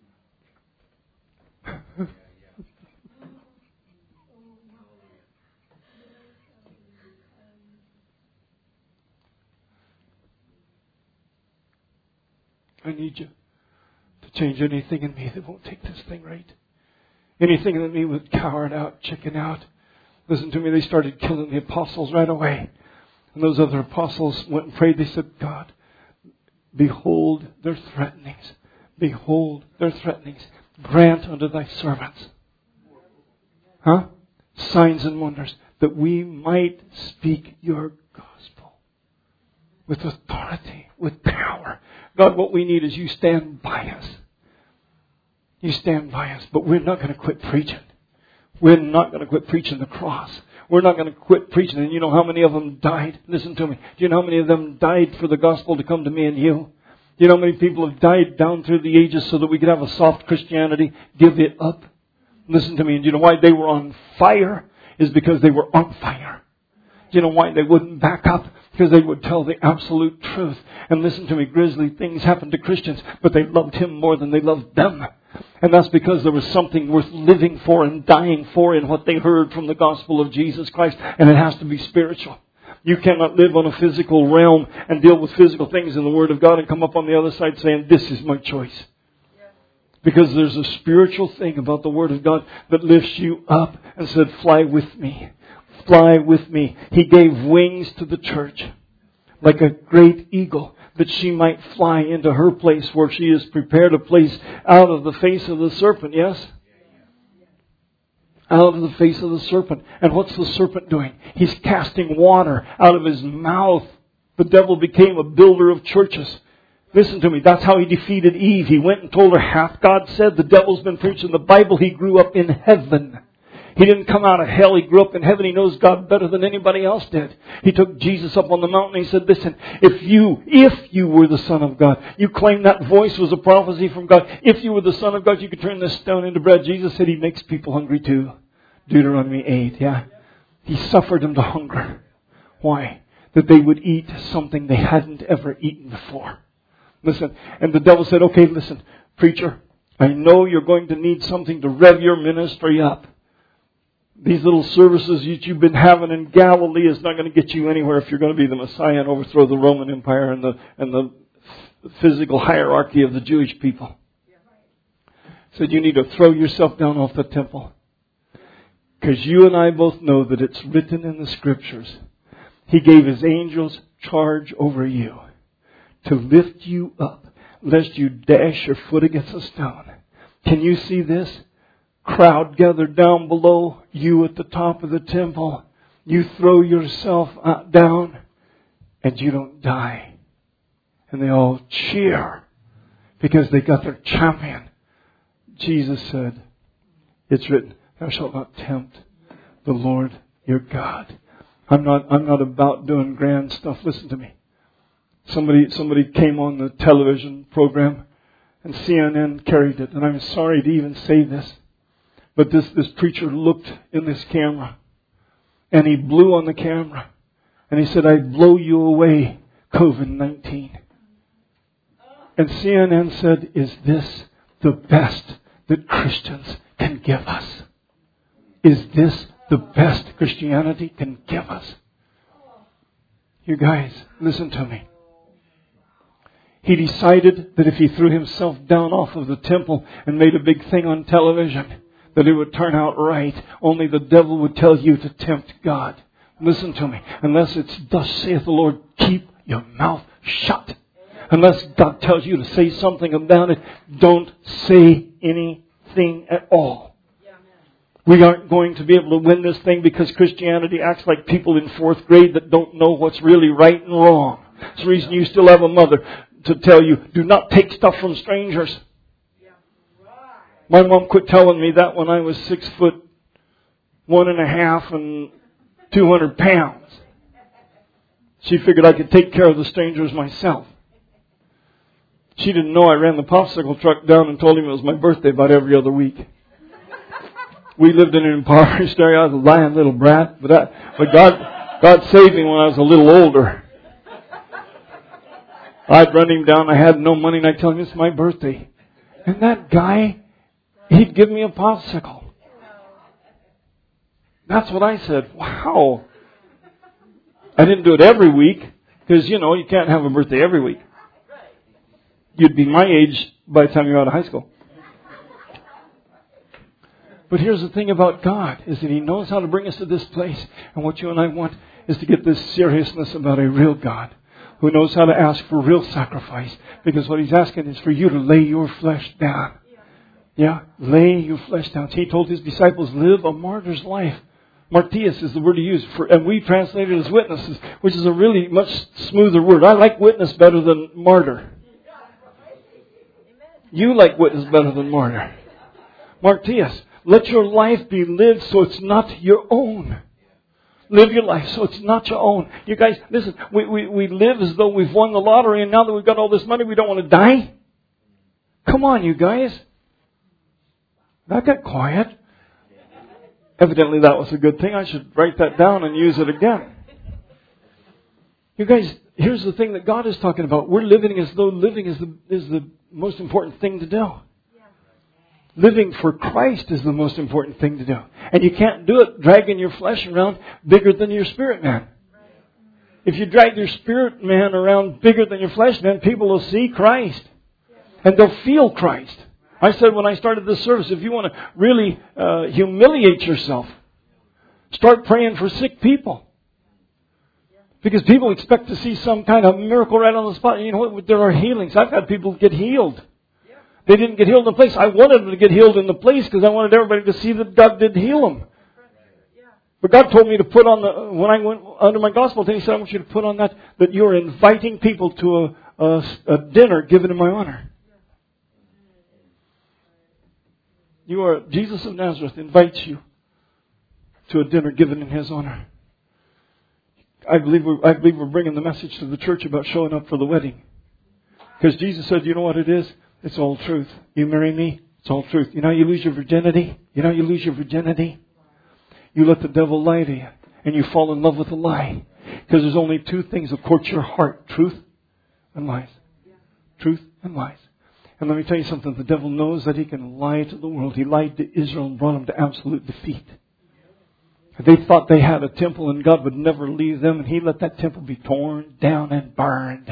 I need you to change anything in me that won't take this thing right. Anything in me would cower it out, chicken out. Listen to me, they started killing the apostles right away. And those other apostles went and prayed. They said, God, behold their threatenings. Behold their threatenings. Grant unto thy servants. Huh? Signs and wonders, that we might speak your gospel with authority, with power. God, what we need is you stand by us. You stand by us. But we're not going to quit preaching. We're not going to quit preaching the cross. We're not going to quit preaching. And you know how many of them died? Listen to me. Do you know how many of them died for the gospel to come to me and you? Do you know how many people have died down through the ages so that we could have a soft Christianity? Give it up. Listen to me. And do you know why they were on fire? Is because they were on fire. Do you know why they wouldn't back up? Because they would tell the absolute truth. And listen to me, grisly things happened to Christians, but they loved Him more than they loved them. And that's because there was something worth living for and dying for in what they heard from the gospel of Jesus Christ. And it has to be spiritual. You cannot live on a physical realm and deal with physical things in the Word of God and come up on the other side saying, this is my choice. Because there's a spiritual thing about the Word of God that lifts you up and said, fly with me. Fly with me. He gave wings to the church like a great eagle, that she might fly into her place where she has prepared a place out of the face of the serpent. Yes? Out of the face of the serpent. And what's the serpent doing? He's casting water out of his mouth. The devil became a builder of churches. Listen to me. That's how he defeated Eve. He went and told her, hath God said? The devil's been preaching the Bible. He grew up in heaven. He didn't come out of hell. He grew up in heaven. He knows God better than anybody else did. He took Jesus up on the mountain and he said, listen, if you, if you were the Son of God, you claim that voice was a prophecy from God. If you were the Son of God, you could turn this stone into bread. Jesus said He makes people hungry too. Deuteronomy eight, yeah. He suffered them to hunger. Why? That they would eat something they hadn't ever eaten before. Listen, and the devil said, okay, listen, preacher, I know you're going to need something to rev your ministry up. These little services that you've been having in Galilee is not going to get you anywhere if you're going to be the Messiah and overthrow the Roman Empire and the and the physical hierarchy of the Jewish people. So you need to throw yourself down off the temple. Because you and I both know that it's written in the Scriptures. He gave His angels charge over you to lift you up, lest you dash your foot against a stone. Can you see this? Crowd gathered down below, you at the top of the temple. You throw yourself down and you don't die. And they all cheer because they got their champion. Jesus said, it's written, thou shalt not tempt the Lord your God. I'm not, I'm not about doing grand stuff. Listen to me. Somebody, somebody came on the television program and C N N carried it. And I'm sorry to even say this. But this, this preacher looked in this camera and he blew on the camera and he said, I blow you away, COVID nineteen. And C N N said, is this the best that Christians can give us? Is this the best Christianity can give us? You guys, listen to me. He decided that if he threw himself down off of the temple and made a big thing on television, that it would turn out right. Only the devil would tell you to tempt God. Listen to me. Unless it's thus saith the Lord, keep your mouth shut. Unless God tells you to say something about it, don't say anything at all. We aren't going to be able to win this thing because Christianity acts like people in fourth grade that don't know what's really right and wrong. It's the reason you still have a mother to tell you, do not take stuff from strangers. My mom quit telling me that when I was six foot one and a half and two hundred pounds. She figured I could take care of the strangers myself. She didn't know I ran the popsicle truck down and told him it was my birthday about every other week. We lived in an impoverished area. I was a lying little brat, but, I, but God, God saved me when I was a little older. I'd run him down. I had no money, and I'd tell him it's my birthday. And that guy, he'd give me a popsicle. That's what I said. Wow. I didn't do it every week because, you know, you can't have a birthday every week. You'd be my age by the time you're out of high school. But here's the thing about God, is that He knows how to bring us to this place. And what you and I want is to get this seriousness about a real God who knows how to ask for real sacrifice. Because what He's asking is for you to lay your flesh down. Yeah, lay your flesh down. He told His disciples, live a martyr's life. Martyrs is the word He used, for, and we translate it as witnesses, which is a really much smoother word. I like witness better than martyr. You like witness better than martyr. Martyrs. Let your life be lived so it's not your own. Live your life so it's not your own. You guys, listen, we, we, we live as though we've won the lottery and now that we've got all this money, we don't want to die. Come on, you guys. That got quiet. Evidently that was a good thing. I should write that down and use it again. You guys, here's the thing that God is talking about. We're living as though living is the, is the most important thing to do. Living for Christ is the most important thing to do. And you can't do it dragging your flesh around bigger than your spirit man. If you drag your spirit man around bigger than your flesh man, people will see Christ. And they'll feel Christ. I said when I started this service, if you want to really uh, humiliate yourself, start praying for sick people. Because people expect to see some kind of miracle right on the spot. And you know what? There are healings. I've had people get healed. They didn't get healed in the place. I wanted them to get healed in the place because I wanted everybody to see that God did heal them. But God told me to put on the, when I went under my gospel, then He said, I want you to put on that, that you're inviting people to a, a, a dinner given in my honor. You are, Jesus of Nazareth invites you to a dinner given in His honor. I believe we're, I believe we're bringing the message to the church about showing up for the wedding. Because Jesus said, you know what it is? It's all truth. You marry me, it's all truth. You know you lose your virginity? You know you lose your virginity? You let the devil lie to you. And you fall in love with a lie. Because there's only two things that court your heart. Truth and lies. Truth and lies. And let me tell you something. The devil knows that he can lie to the world. He lied to Israel and brought them to absolute defeat. They thought they had a temple and God would never leave them, and He let that temple be torn down and burned.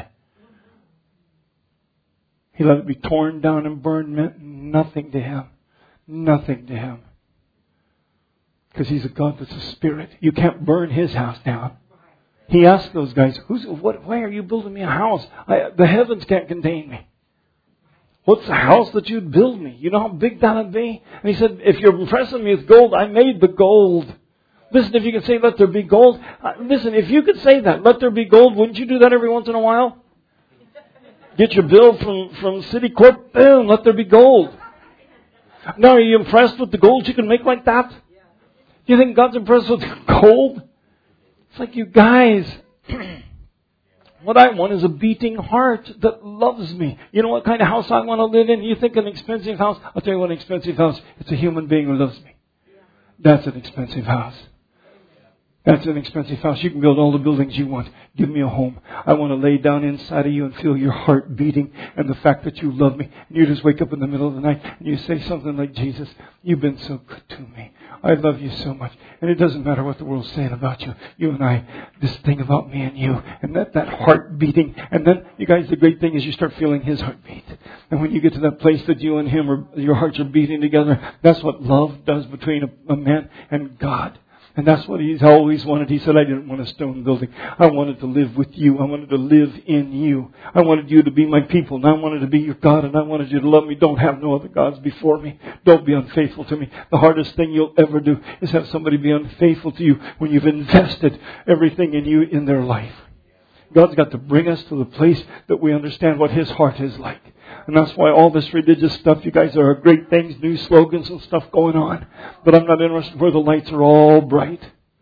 He let it be torn down and burned meant nothing to Him. Nothing to Him. Because He's a God that's a spirit. You can't burn His house down. He asked those guys, "Who's? What? Why are you building me a house? I, the heavens can't contain me. What's the house that you'd build me? You know how big that would be?" And He said, "If you're impressing me with gold, I made the gold." Listen, if you can say, "Let there be gold." Uh, listen, if you could say that, "Let there be gold," wouldn't you do that every once in a while? Get your bill from, from Citicorp, boom, let there be gold. Now, are you impressed with the gold you can make like that? Do you think God's impressed with gold? It's like, you guys, what I want is a beating heart that loves me. You know what kind of house I want to live in? You think an expensive house? I'll tell you what an expensive house. It's a human being who loves me. That's an expensive house. That's an expensive house. You can build all the buildings you want. Give me a home. I want to lay down inside of you and feel your heart beating and the fact that you love me. And you just wake up in the middle of the night and you say something like, "Jesus, you've been so good to me. I love you so much." And it doesn't matter what the world's saying about you. You and I, this thing about me and you. And that, that heart beating. And then, you guys, the great thing is you start feeling His heartbeat. And when you get to that place that you and Him, are, your hearts are beating together, that's what love does between a, a man and God. And that's what He's always wanted. He said, "I didn't want a stone building. I wanted to live with you. I wanted to live in you. I wanted you to be my people. And I wanted to be your God. And I wanted you to love me. Don't have no other gods before me. Don't be unfaithful to me." The hardest thing you'll ever do is have somebody be unfaithful to you when you've invested everything in you in their life. God's got to bring us to the place that we understand what His heart is like. And that's why all this religious stuff, you guys, are great things, new slogans and stuff going on. But I'm not interested where the lights are all bright.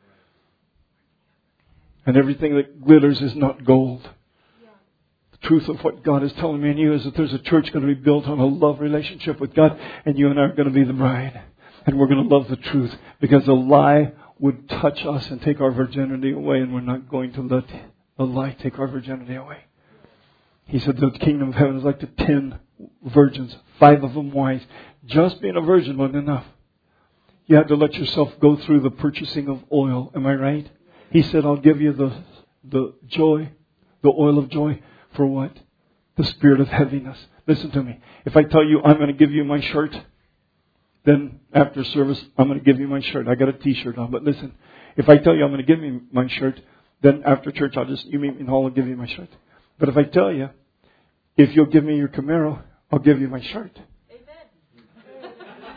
And everything that glitters is not gold. The truth of what God is telling me and you is that there's a church going to be built on a love relationship with God. And you and I are going to be the bride. And we're going to love the truth. Because a lie would touch us and take our virginity away. And we're not going to let a lie take our virginity away. He said the kingdom of heaven is like the ten virgins, five of them wise. Just being a virgin wasn't enough. You had to let yourself go through the purchasing of oil. Am I right? He said, "I'll give you the the joy, the oil of joy." For what? The spirit of heaviness. Listen to me. If I tell you I'm going to give you my shirt, then after service I'm going to give you my shirt. I got a T-shirt on. But listen, if I tell you I'm going to give you my shirt, then after church I'll just, you meet me in the hall and give you my shirt. But if I tell you, if you'll give me your Camaro, I'll give you my shirt. Amen.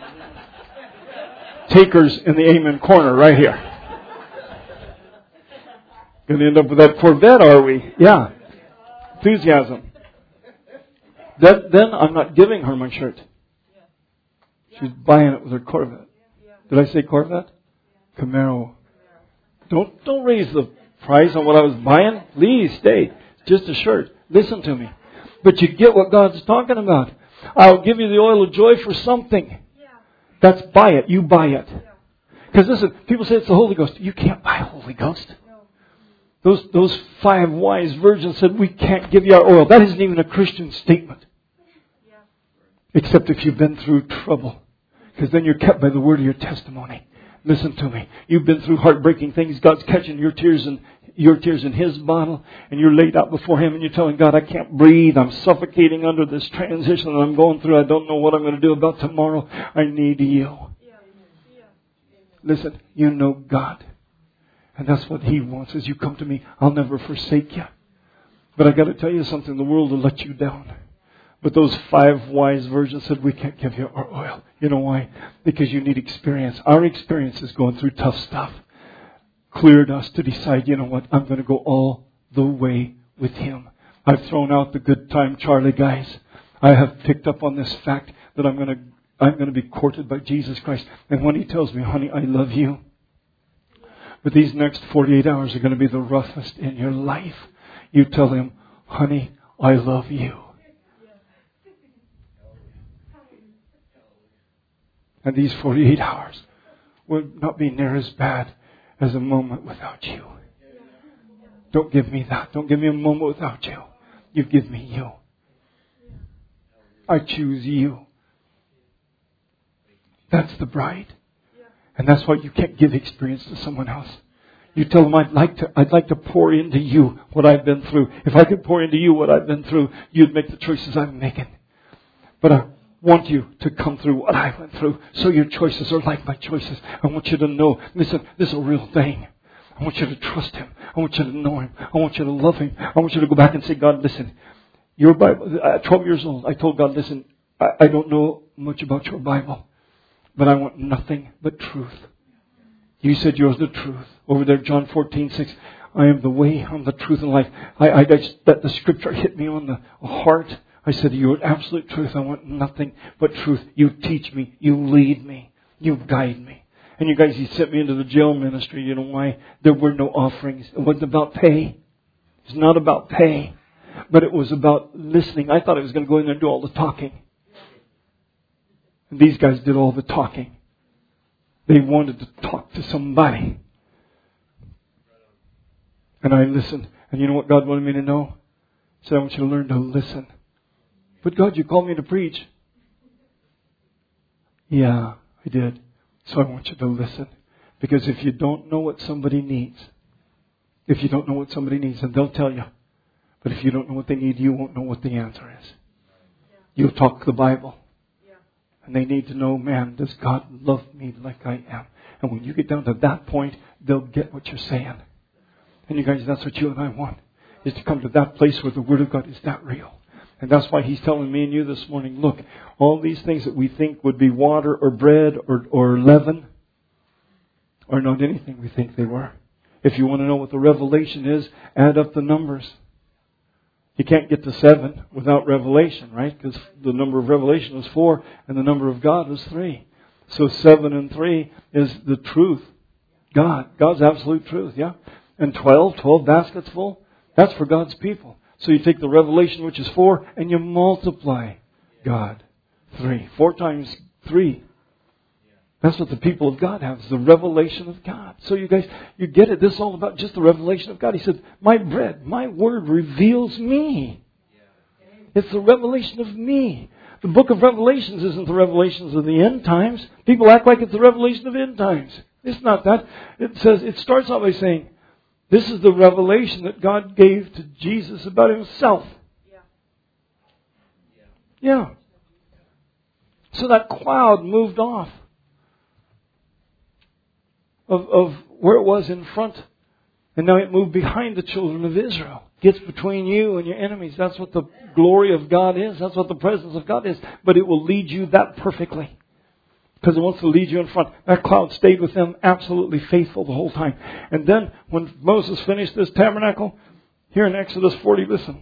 Takers in the amen corner right here. Going to end up with that Corvette, are we? Yeah. Enthusiasm. That, then I'm not giving her my shirt. She's buying it with her Corvette. Did I say Corvette? Camaro. Don't don't raise the price on what I was buying. Please stay. Just a shirt. Listen to me. But you get what God's talking about. I'll give you the oil of joy for something. That's buy it. You buy it. Because listen, people say it's the Holy Ghost. You can't buy Holy Ghost. Those those five wise virgins said, "We can't give you our oil." That isn't even a Christian statement. Except if you've been through trouble. Because then you're kept by the word of your testimony. Listen to me. You've been through heartbreaking things. God's catching your tears in your tears in His bottle, and you're laid out before Him, and you're telling God, "I can't breathe. I'm suffocating under this transition that I'm going through. I don't know what I'm going to do about tomorrow. I need you." Listen, you know God. And that's what He wants, is you come to me. I'll never forsake you. But I got to tell you something. The world will let you down. But those five wise virgins said, "We can't give you our oil." You know why? Because you need experience. Our experience is going through tough stuff. Cleared us to decide, you know what? I'm going to go all the way with Him. I've thrown out the good time Charlie guys. I have picked up on this fact that I'm going to I'm going to be courted by Jesus Christ. And when He tells me, "Honey, I love you," but these next forty-eight hours are going to be the roughest in your life, you tell Him, "Honey, I love you." And these forty-eight hours will not be near as bad as a moment without you. Don't give me that. Don't give me a moment without you. You give me you. I choose you. That's the bride. And that's why you can't give experience to someone else. You tell them, I'd like to, I'd like to pour into you what I've been through. If I could pour into you what I've been through, you'd make the choices I'm making. But I want you to come through what I went through, so your choices are like my choices. I want you to know, listen, this is a real thing. I want you to trust Him. I want you to know Him. I want you to love Him. I want you to go back and say, God, listen, your Bible, at twelve years old, I told God, listen, I, I don't know much about your Bible, but I want nothing but truth. You said you're the truth. Over there, John fourteen six, I am the way, I'm the truth and life. I, I, I that the scripture hit me on the heart. I said, you're absolute truth. I want nothing but truth. You teach me. You lead me. You guide me. And you guys, He sent me into the jail ministry. You know why? There were no offerings. It wasn't about pay. It's not about pay. But it was about listening. I thought I was going to go in there and do all the talking. And these guys did all the talking. They wanted to talk to somebody. And I listened. And you know what God wanted me to know? He said, I want you to learn to listen. But God, you called me to preach. Yeah, I did. So I want you to listen. Because if you don't know what somebody needs, if you don't know what somebody needs, then they'll tell you. But if you don't know what they need, you won't know what the answer is. You'll talk the Bible. And they need to know, man, does God love me like I am? And when you get down to that point, they'll get what you're saying. And you guys, that's what you and I want, is to come to that place where the Word of God is that real. And that's why He's telling me and you this morning, look, all these things that we think would be water or bread or, or leaven are not anything we think they were. If you want to know what the revelation is, add up the numbers. You can't get to seven without revelation, right? Because the number of revelation was four and the number of God was three. So seven and three is the truth. God. God's absolute truth, yeah? And twelve, twelve baskets full, that's for God's people. So you take the revelation, which is four, and you multiply God. Three. Four times three. That's what the people of God have, is the revelation of God. So you guys, you get it. This is all about just the revelation of God. He said, my bread, my word reveals me. It's the revelation of me. The book of Revelations isn't the revelations of the end times. People act like it's the revelation of end times. It's not that. It says, it starts out by saying, this is the revelation that God gave to Jesus about Himself. Yeah. So that cloud moved off Of, of where it was in front. And now it moved behind the children of Israel. Gets between you and your enemies. That's what the glory of God is. That's what the presence of God is. But it will lead you that perfectly. Because it wants to lead you in front. That cloud stayed with them absolutely faithful the whole time. And then when Moses finished this tabernacle, here in Exodus forty, listen.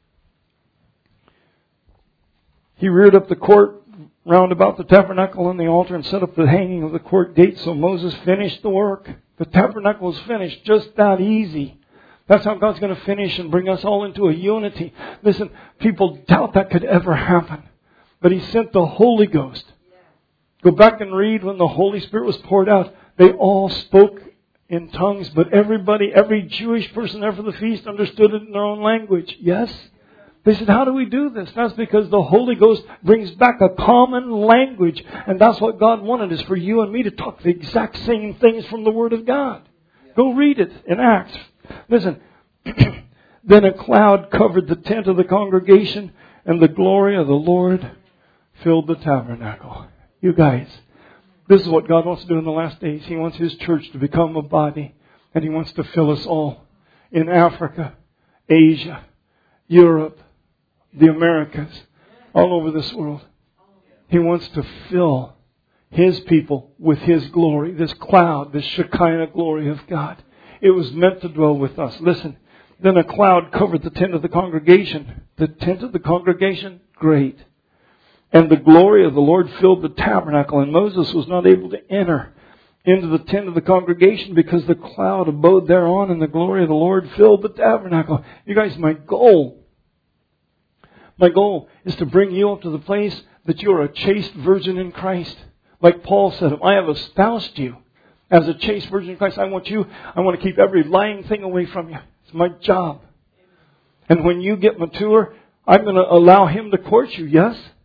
He reared up the court round about the tabernacle and the altar and set up the hanging of the court gate. So Moses finished the work. The tabernacle was finished just that easy. That's how God's going to finish and bring us all into a unity. Listen, people doubt that could ever happen. But He sent the Holy Ghost. Go back and read when the Holy Spirit was poured out. They all spoke in tongues, but everybody, every Jewish person there for the feast understood it in their own language. Yes? They said, how do we do this? That's because the Holy Ghost brings back a common language. And that's what God wanted, is for you and me to talk the exact same things from the Word of God. Go read it in Acts. Listen. Then a cloud covered the tent of the congregation, and the glory of the Lord filled the tabernacle. You guys, this is what God wants to do in the last days. He wants His church to become a body. And He wants to fill us all. In Africa, Asia, Europe, the Americas, all over this world. He wants to fill His people with His glory. This cloud, this Shekinah glory of God. It was meant to dwell with us. Listen, then a cloud covered the tent of the congregation. The tent of the congregation, great. And the glory of the Lord filled the tabernacle. And Moses was not able to enter into the tent of the congregation because the cloud abode thereon and the glory of the Lord filled the tabernacle. You guys, my goal, my goal is to bring you up to the place that you are a chaste virgin in Christ. Like Paul said, I have espoused you as a chaste virgin in Christ. I want you, I want to keep every lying thing away from you. It's my job. And when you get mature, I'm going to allow Him to court you, yes?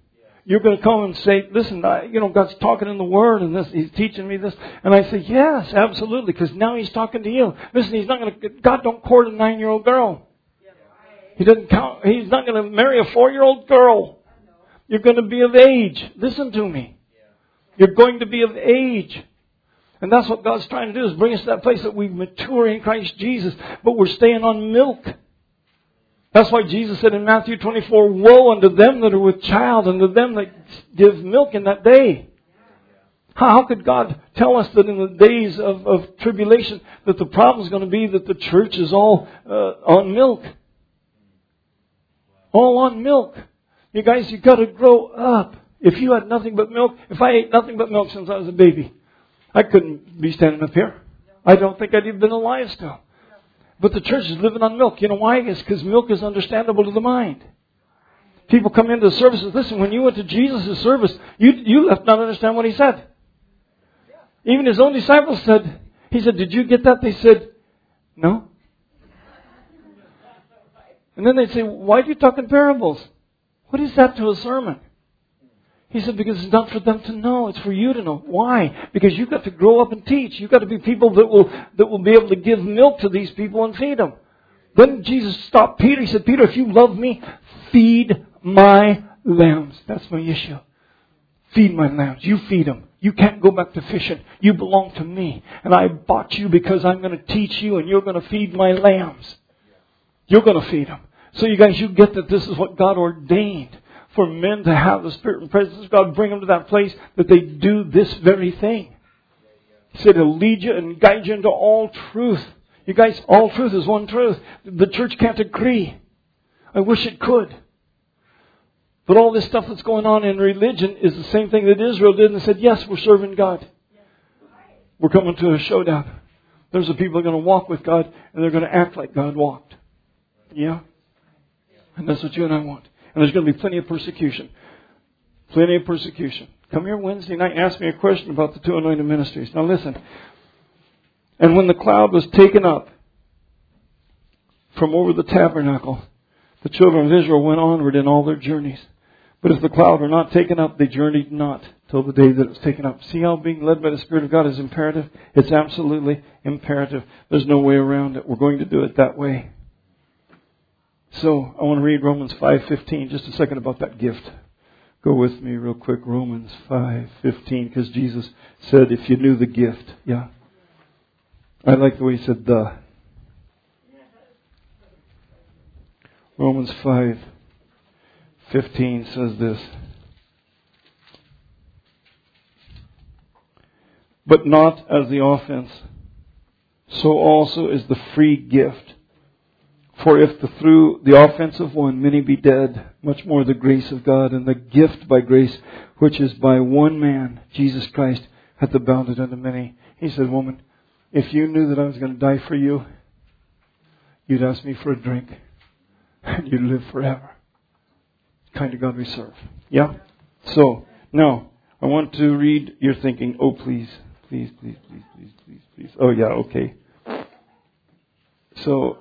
you're going to come and say, listen, I, you know, God's talking in the Word and this, He's teaching me this. And I say, yes, absolutely, because now He's talking to you. Listen, He's not going to, God don't court a nine-year-old girl. He doesn't count, He's not going to marry a four-year-old girl. You're going to be of age. Listen to me. You're going to be of age. And that's what God's trying to do, is bring us to that place that we mature in Christ Jesus, but we're staying on milk. That's why Jesus said in Matthew twenty-four, woe unto them that are with child, and to them that give milk in that day. How could God tell us that in the days of, of tribulation that the problem is going to be that the church is all uh, on milk? All on milk. You guys, you've got to grow up. If you had nothing but milk, if I ate nothing but milk since I was a baby, I couldn't be standing up here. I don't think I'd even been alive still. But the church is living on milk. You know why? It's because milk is understandable to the mind. People come into the services. Listen, when you went to Jesus' service, you, you left not understand what He said. Even His own disciples said, He said, did you get that? They said, no. And then they'd say, why do you talk in parables? What is that to a sermon? He said, because it's not for them to know. It's for you to know. Why? Because you've got to grow up and teach. You've got to be people that will that will be able to give milk to these people and feed them. Then Jesus stopped Peter. He said, Peter, if you love me, feed my lambs. That's my issue. Feed my lambs. You feed them. You can't go back to fishing. You belong to me. And I bought you because I'm going to teach you and you're going to feed my lambs. You're going to feed them. So you guys, you get that this is what God ordained. For men to have the Spirit and presence of God, bring them to that place that they do this very thing. He said He'll lead you and guide you into all truth. You guys, all truth is one truth. The church can't agree. I wish it could. But all this stuff that's going on in religion is the same thing that Israel did and said, yes, we're serving God. We're coming to a showdown. There's the people that are going to walk with God and they're going to act like God walked. Yeah? And that's what you and I want. And there's going to be plenty of persecution. Plenty of persecution. Come here Wednesday night and ask me a question about the two anointed ministries. Now listen. And when the cloud was taken up from over the tabernacle, the children of Israel went onward in all their journeys. But if the cloud were not taken up, they journeyed not till the day that it was taken up. See how being led by the Spirit of God is imperative? It's absolutely imperative. There's no way around it. We're going to do it that way. So, I want to read Romans five fifteen, just a second about that gift. Go with me real quick, Romans five fifteen, because Jesus said, if you knew the gift. Yeah. I like the way He said the. Romans five fifteen says this. But not as the offense, so also is the free gift. For if the, through the offense of one many be dead, much more the grace of God and the gift by grace, which is by one man, Jesus Christ, hath abounded unto many. He said, woman, if you knew that I was going to die for you, you'd ask me for a drink, and you'd live forever. The kind of God we serve. Yeah? So, now, I want to read, you're thinking, oh please, please, please, please, please, please, please. Oh yeah, okay. So,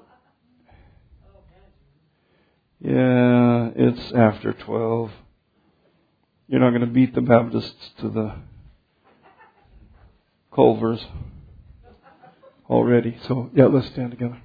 yeah, it's after twelve. You're not going to beat the Baptists to the Culvers already. So, yeah, let's stand together.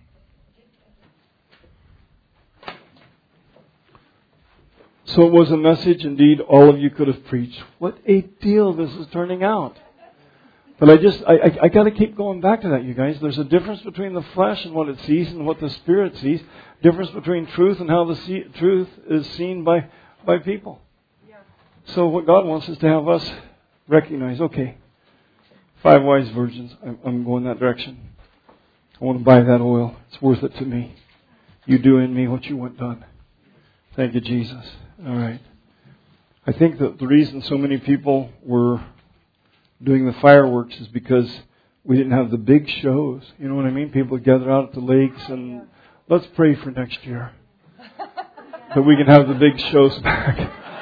So it was a message indeed all of you could have preached. What a deal this is turning out. But I just, I, I, I got to keep going back to that, you guys. There's a difference between the flesh and what it sees and what the Spirit sees. Difference between truth and how the see, truth is seen by, by people. Yeah. So what God wants is to have us recognize, okay, five wise virgins, I'm, I'm going that direction. I want to buy that oil. It's worth it to me. You do in me what you want done. Thank you, Jesus. All right. I think that the reason so many people were doing the fireworks is because we didn't have the big shows. You know what I mean? People gather out at the lakes, and let's pray for next year that we can have the big shows back.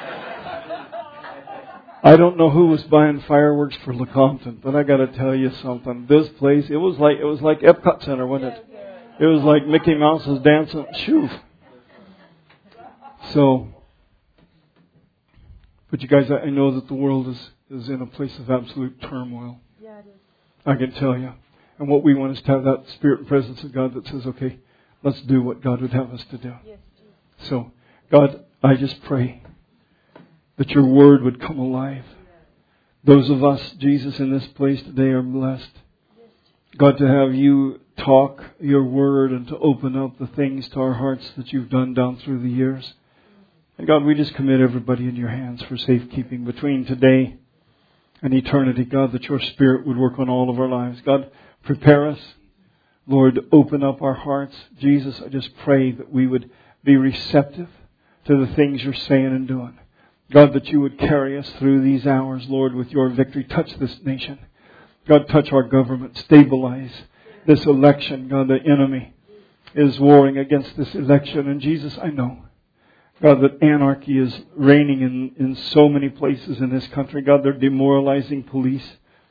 I don't know who was buying fireworks for Lecompton, but I got to tell you something. This place, it was like it was like Epcot Center, wasn't it? It was like Mickey Mouse was dancing. Shoo. So, But you guys, I know that the world is, is in a place of absolute turmoil. Yeah, it is. I can tell you. And what we want is to have that spirit and presence of God that says, okay, let's do what God would have us to do. Yes, Jesus. So, God, I just pray that your word would come alive. Those of us, Jesus, in this place today are blessed. God, to have you talk your word and to open up the things to our hearts that you've done down through the years. And God, we just commit everybody in your hands for safekeeping between today and eternity. God, that your Spirit would work on all of our lives. God, prepare us. Lord, open up our hearts. Jesus, I just pray that we would be receptive to the things you're saying and doing. God, that you would carry us through these hours, Lord, with your victory. Touch this nation. God, touch our government. Stabilize this election. God, the enemy is warring against this election. And Jesus, I know, God, that anarchy is reigning in, in so many places in this country. God, they're demoralizing police.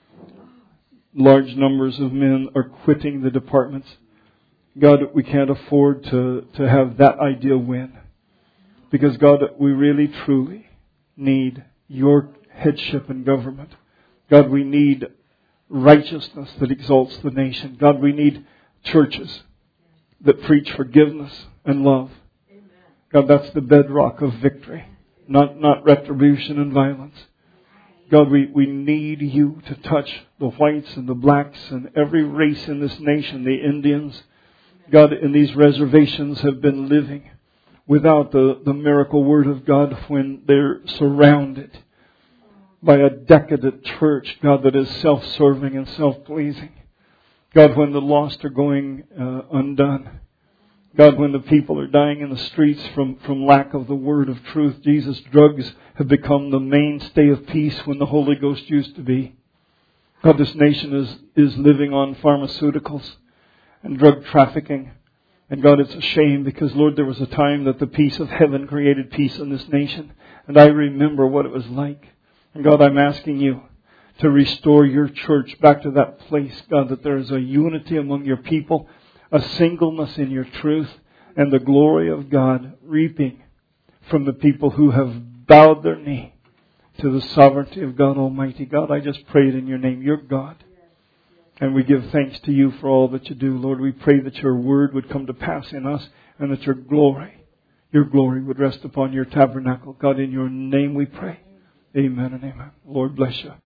Large numbers of men are quitting the departments. God, we can't afford to, to have that idea win. Because, God, we really, truly need your headship in government. God, we need righteousness that exalts the nation. God, we need churches that preach forgiveness and love. God, that's the bedrock of victory, not, not retribution and violence. God, we, we need you to touch the whites and the blacks and every race in this nation, the Indians. God, in these reservations have been living without the, the miracle word of God when they're surrounded by a decadent church, God, that is self-serving and self-pleasing. God, when the lost are going uh, undone. God, when the people are dying in the streets from, from lack of the word of truth. Jesus, drugs have become the mainstay of peace when the Holy Ghost used to be. God, this nation is, is living on pharmaceuticals and drug trafficking. And God, it's a shame because, Lord, there was a time that the peace of heaven created peace in this nation. And I remember what it was like. And God, I'm asking you to restore your church back to that place, God, that there is a unity among your people, a singleness in your truth, and the glory of God reaping from the people who have bowed their knee to the sovereignty of God Almighty. God, I just prayed in your name. You're God. And we give thanks to you for all that you do. Lord, we pray that your word would come to pass in us and that your glory, your glory would rest upon your tabernacle. God, in your name we pray. Amen and amen. Lord bless you.